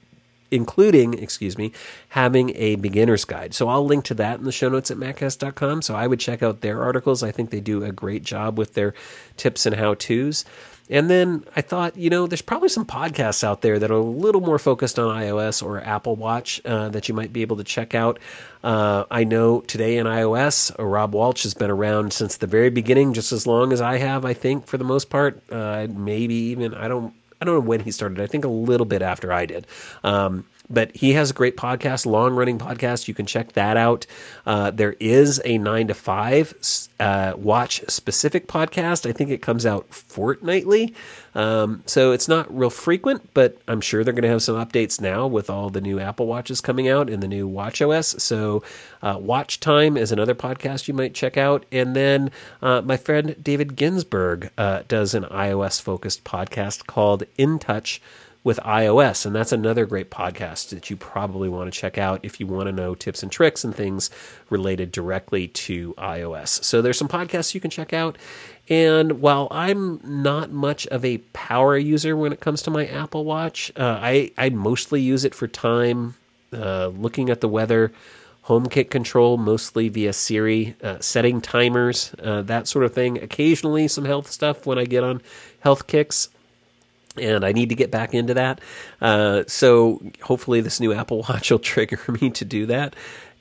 having a beginner's guide. So I'll link to that in the show notes at maccast.com. So I would check out their articles. I think they do a great job with their tips and how-tos. And then I thought, there's probably some podcasts out there that are a little more focused on iOS or Apple Watch that you might be able to check out. I know Today in iOS, Rob Walsh has been around since the very beginning, just as long as I have, I think, for the most part. Maybe even, I don't know when he started. I think a little bit after I did. But he has a great podcast, long running podcast. You can check that out. There is a 9 to 5 watch specific podcast. I think it comes out fortnightly. So it's not real frequent, but I'm sure they're going to have some updates now with all the new Apple Watches coming out and the new watchOS. So Watch Time is another podcast you might check out. And then my friend David Ginsburg does an iOS focused podcast called In Touch with iOS, and that's another great podcast that you probably want to check out if you want to know tips and tricks and things related directly to iOS. So there's some podcasts you can check out, and while I'm not much of a power user when it comes to my Apple Watch, I mostly use it for time, looking at the weather, HomeKit control, mostly via Siri, setting timers, that sort of thing. Occasionally some health stuff when I get on health kicks, and I need to get back into that. So hopefully this new Apple Watch will trigger me to do that.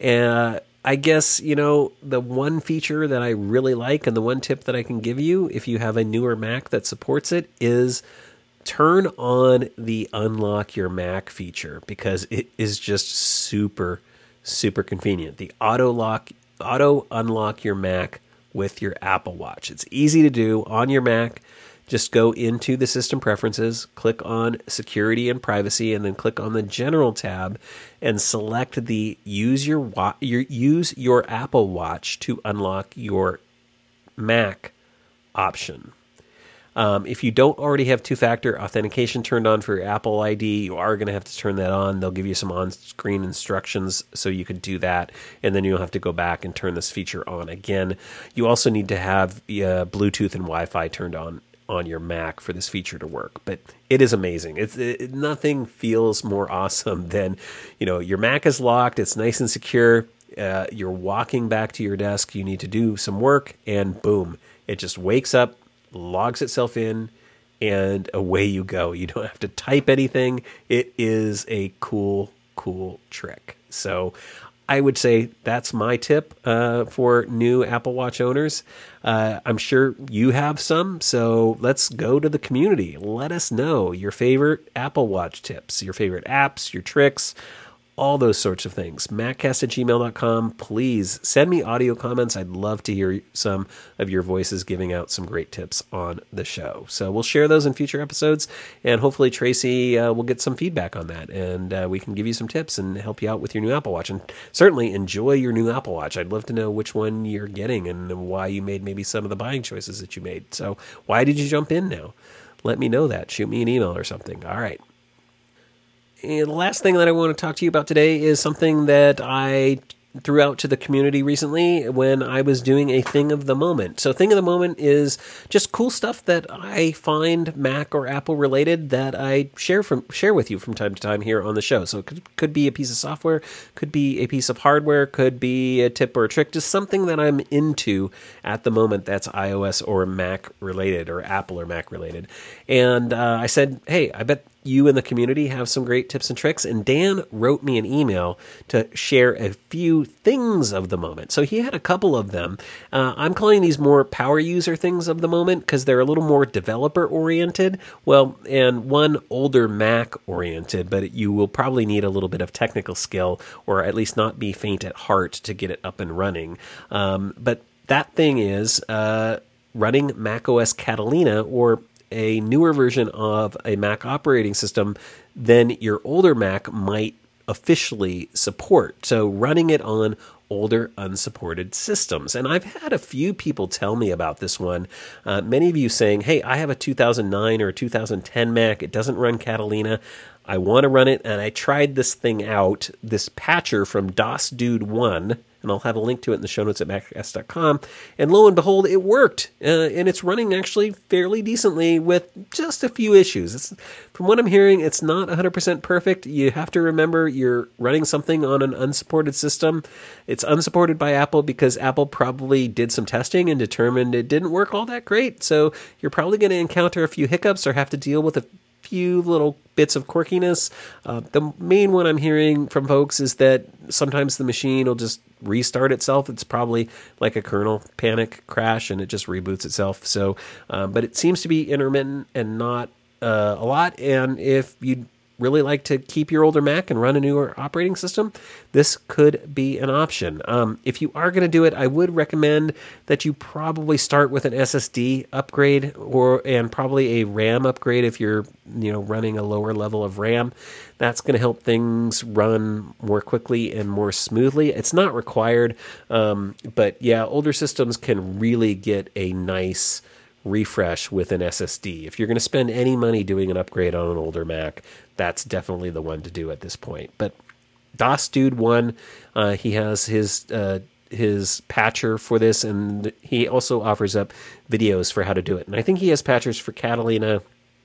I guess, the one feature that I really like and the one tip that I can give you if you have a newer Mac that supports it is turn on the Unlock Your Mac feature, because it is just super, super convenient. The auto unlock your Mac with your Apple Watch. It's easy to do on your Mac. Just go into the system preferences, click on security and privacy, and then click on the general tab and select the use your Apple Watch to unlock your Mac option. If you don't already have two-factor authentication turned on for your Apple ID, you are going to have to turn that on. They'll give you some on-screen instructions so you can do that, and then you'll have to go back and turn this feature on again. You also need to have Bluetooth and Wi-Fi turned on your Mac for this feature to work. But it is amazing. Nothing feels more awesome than, your Mac is locked, it's nice and secure, you're walking back to your desk, you need to do some work, and boom, it just wakes up, logs itself in, and away you go. You don't have to type anything. It is a cool trick. So I would say that's my tip for new Apple Watch owners. I'm sure you have some, so let's go to the community. Let us know your favorite Apple Watch tips, your favorite apps, your tricks, all those sorts of things. maccast@gmail.com. Please send me audio comments. I'd love to hear some of your voices giving out some great tips on the show. So we'll share those in future episodes, and hopefully Tracy will get some feedback on that, and we can give you some tips and help you out with your new Apple Watch. And certainly enjoy your new Apple Watch. I'd love to know which one you're getting and why you made maybe some of the buying choices that you made. So why did you jump in now? Let me know that. Shoot me an email or something. All right. And the last thing that I want to talk to you about today is something that I threw out to the community recently when I was doing a Thing of the Moment. So Thing of the Moment is just cool stuff that I find Mac or Apple related that I share with you from time to time here on the show. So it could be a piece of software, could be a piece of hardware, could be a tip or a trick, just something that I'm into at the moment that's iOS or Mac related, or Apple or Mac related. And I said, hey, I bet you in the community have some great tips and tricks, and Dan wrote me an email to share a few things of the moment. So he had a couple of them. I'm calling these more power user things of the moment because they're a little more developer oriented. Well, and one older Mac oriented, but you will probably need a little bit of technical skill, or at least not be faint at heart to get it up and running. But that thing is running macOS Catalina, or a newer version of a Mac operating system than your older Mac might officially support. So running it on older unsupported systems. And I've had a few people tell me about this one. Many of you saying, hey, I have a 2009 or a 2010 Mac. It doesn't run Catalina. I want to run it. And I tried this thing out, this patcher from DOS Dude 1. And I'll have a link to it in the show notes at maccast.com. And lo and behold, it worked. And it's running actually fairly decently with just a few issues. From what I'm hearing, it's not 100% perfect. You have to remember you're running something on an unsupported system. It's unsupported by Apple because Apple probably did some testing and determined it didn't work all that great. So you're probably going to encounter a few hiccups or have to deal with a few little bits of quirkiness. The main one I'm hearing from folks is that sometimes the machine will just restart itself. It's probably like a kernel panic crash and it just reboots itself. So, but it seems to be intermittent and not a lot. And if you really like to keep your older Mac and run a newer operating system, this could be an option. If you are going to do it, I would recommend that you probably start with an SSD upgrade and probably a RAM upgrade if you're running a lower level of RAM. That's going to help things run more quickly and more smoothly. It's not required, but yeah, older systems can really get a nice refresh with an SSD. If you're going to spend any money doing an upgrade on an older Mac, that's definitely the one to do at this point. But DOS Dude 1, he has his patcher for this, and he also offers up videos for how to do it. And I think he has patchers for Catalina,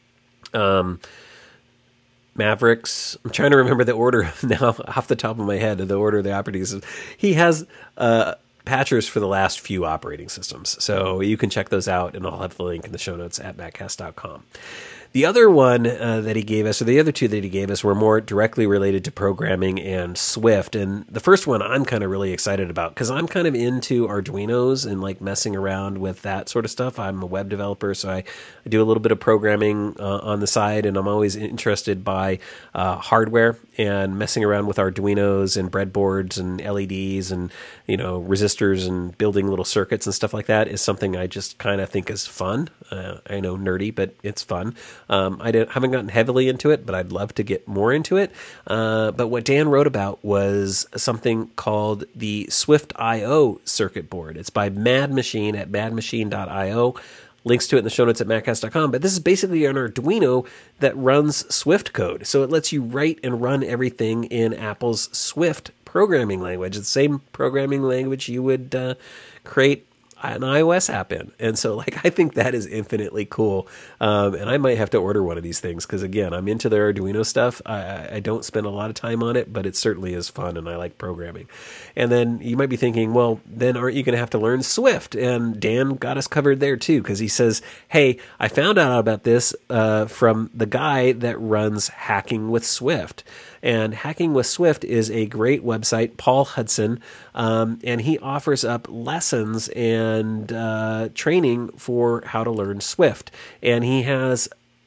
Mavericks. I'm trying to remember the order now off the top of my head, the order of the operating system. He has patchers for the last few operating systems. So you can check those out, and I'll have the link in the show notes at maccast.com. The other one that he gave us, or the other two that he gave us, were more directly related to programming and Swift. And the first one I'm kind of really excited about because I'm kind of into Arduinos and like messing around with that sort of stuff. I'm a web developer, so I do a little bit of programming on the side, and I'm always interested by hardware and messing around with Arduinos and breadboards and LEDs and resistors and building little circuits and stuff like that is something I just kind of think is fun. I know, nerdy, but it's fun. Haven't gotten heavily into it, but I'd love to get more into it. But what Dan wrote about was something called the Swift I/O circuit board. It's by Mad Machine at madmachine.io. Links to it in the show notes at maccast.com. But this is basically an Arduino that runs Swift code. So it lets you write and run everything in Apple's Swift programming language. It's the same programming language you would create an iOS app in. And so I think that is infinitely cool. And I might have to order one of these things because, again, I'm into the Arduino stuff. I don't spend a lot of time on it, but it certainly is fun and I like programming. And then you might be thinking, well, then aren't you going to have to learn Swift? And Dan got us covered there too, because he says, hey, I found out about this from the guy that runs Hacking with Swift. And Hacking with Swift is a great website, Paul Hudson, and he offers up lessons and training for how to learn Swift. And he has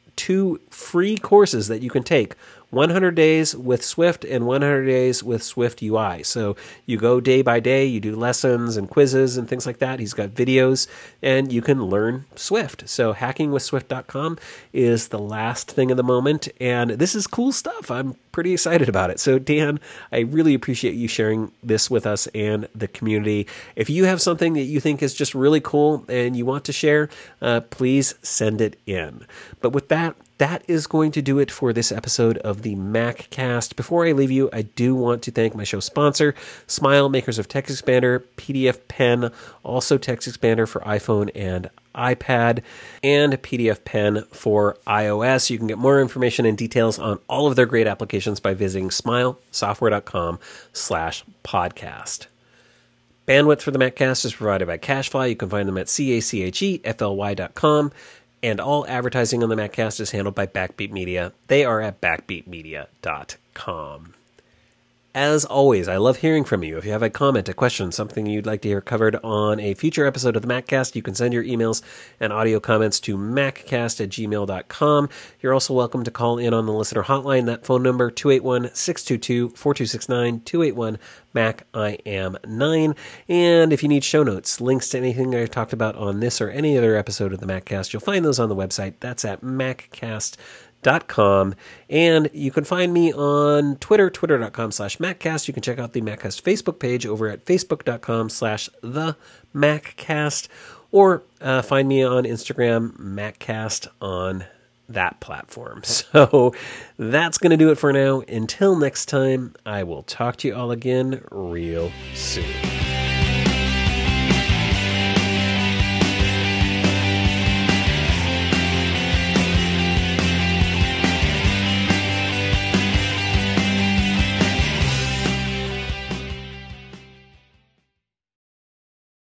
2 free courses that you can take. 100 days with Swift and 100 days with Swift UI. So you go day by day, you do lessons and quizzes and things like that. He's got videos and you can learn Swift. So hackingwithswift.com is the last thing of the moment. And this is cool stuff. I'm pretty excited about it. So Dan, I really appreciate you sharing this with us and the community. If you have something that you think is just really cool and you want to share, please send it in. But with that is going to do it for this episode of the MacCast. Before I leave you, I do want to thank my show sponsor, Smile, makers of TextExpander, PDF Pen, also TextExpander for iPhone and iPad, and PDF Pen for iOS. You can get more information and details on all of their great applications by visiting smilesoftware.com/podcast. Bandwidth for the MacCast is provided by CacheFly. You can find them at CACHEFLY.com. And all advertising on the MacCast is handled by Backbeat Media. They are at backbeatmedia.com. As always, I love hearing from you. If you have a comment, a question, something you'd like to hear covered on a future episode of the MacCast, you can send your emails and audio comments to maccast@gmail.com. You're also welcome to call in on the listener hotline. That phone number, 281-622-4269, 281-MAC-I-AM-9. And if you need show notes, links to anything I talked about on this or any other episode of the MacCast, you'll find those on the website. That's at maccast.com. And you can find me on Twitter, twitter.com/MacCast. You can check out the MacCast Facebook page over at facebook.com/TheMacCast, or find me on Instagram, MacCast, on that platform. So that's going to do it for now. Until next time, I will talk to you all again real soon.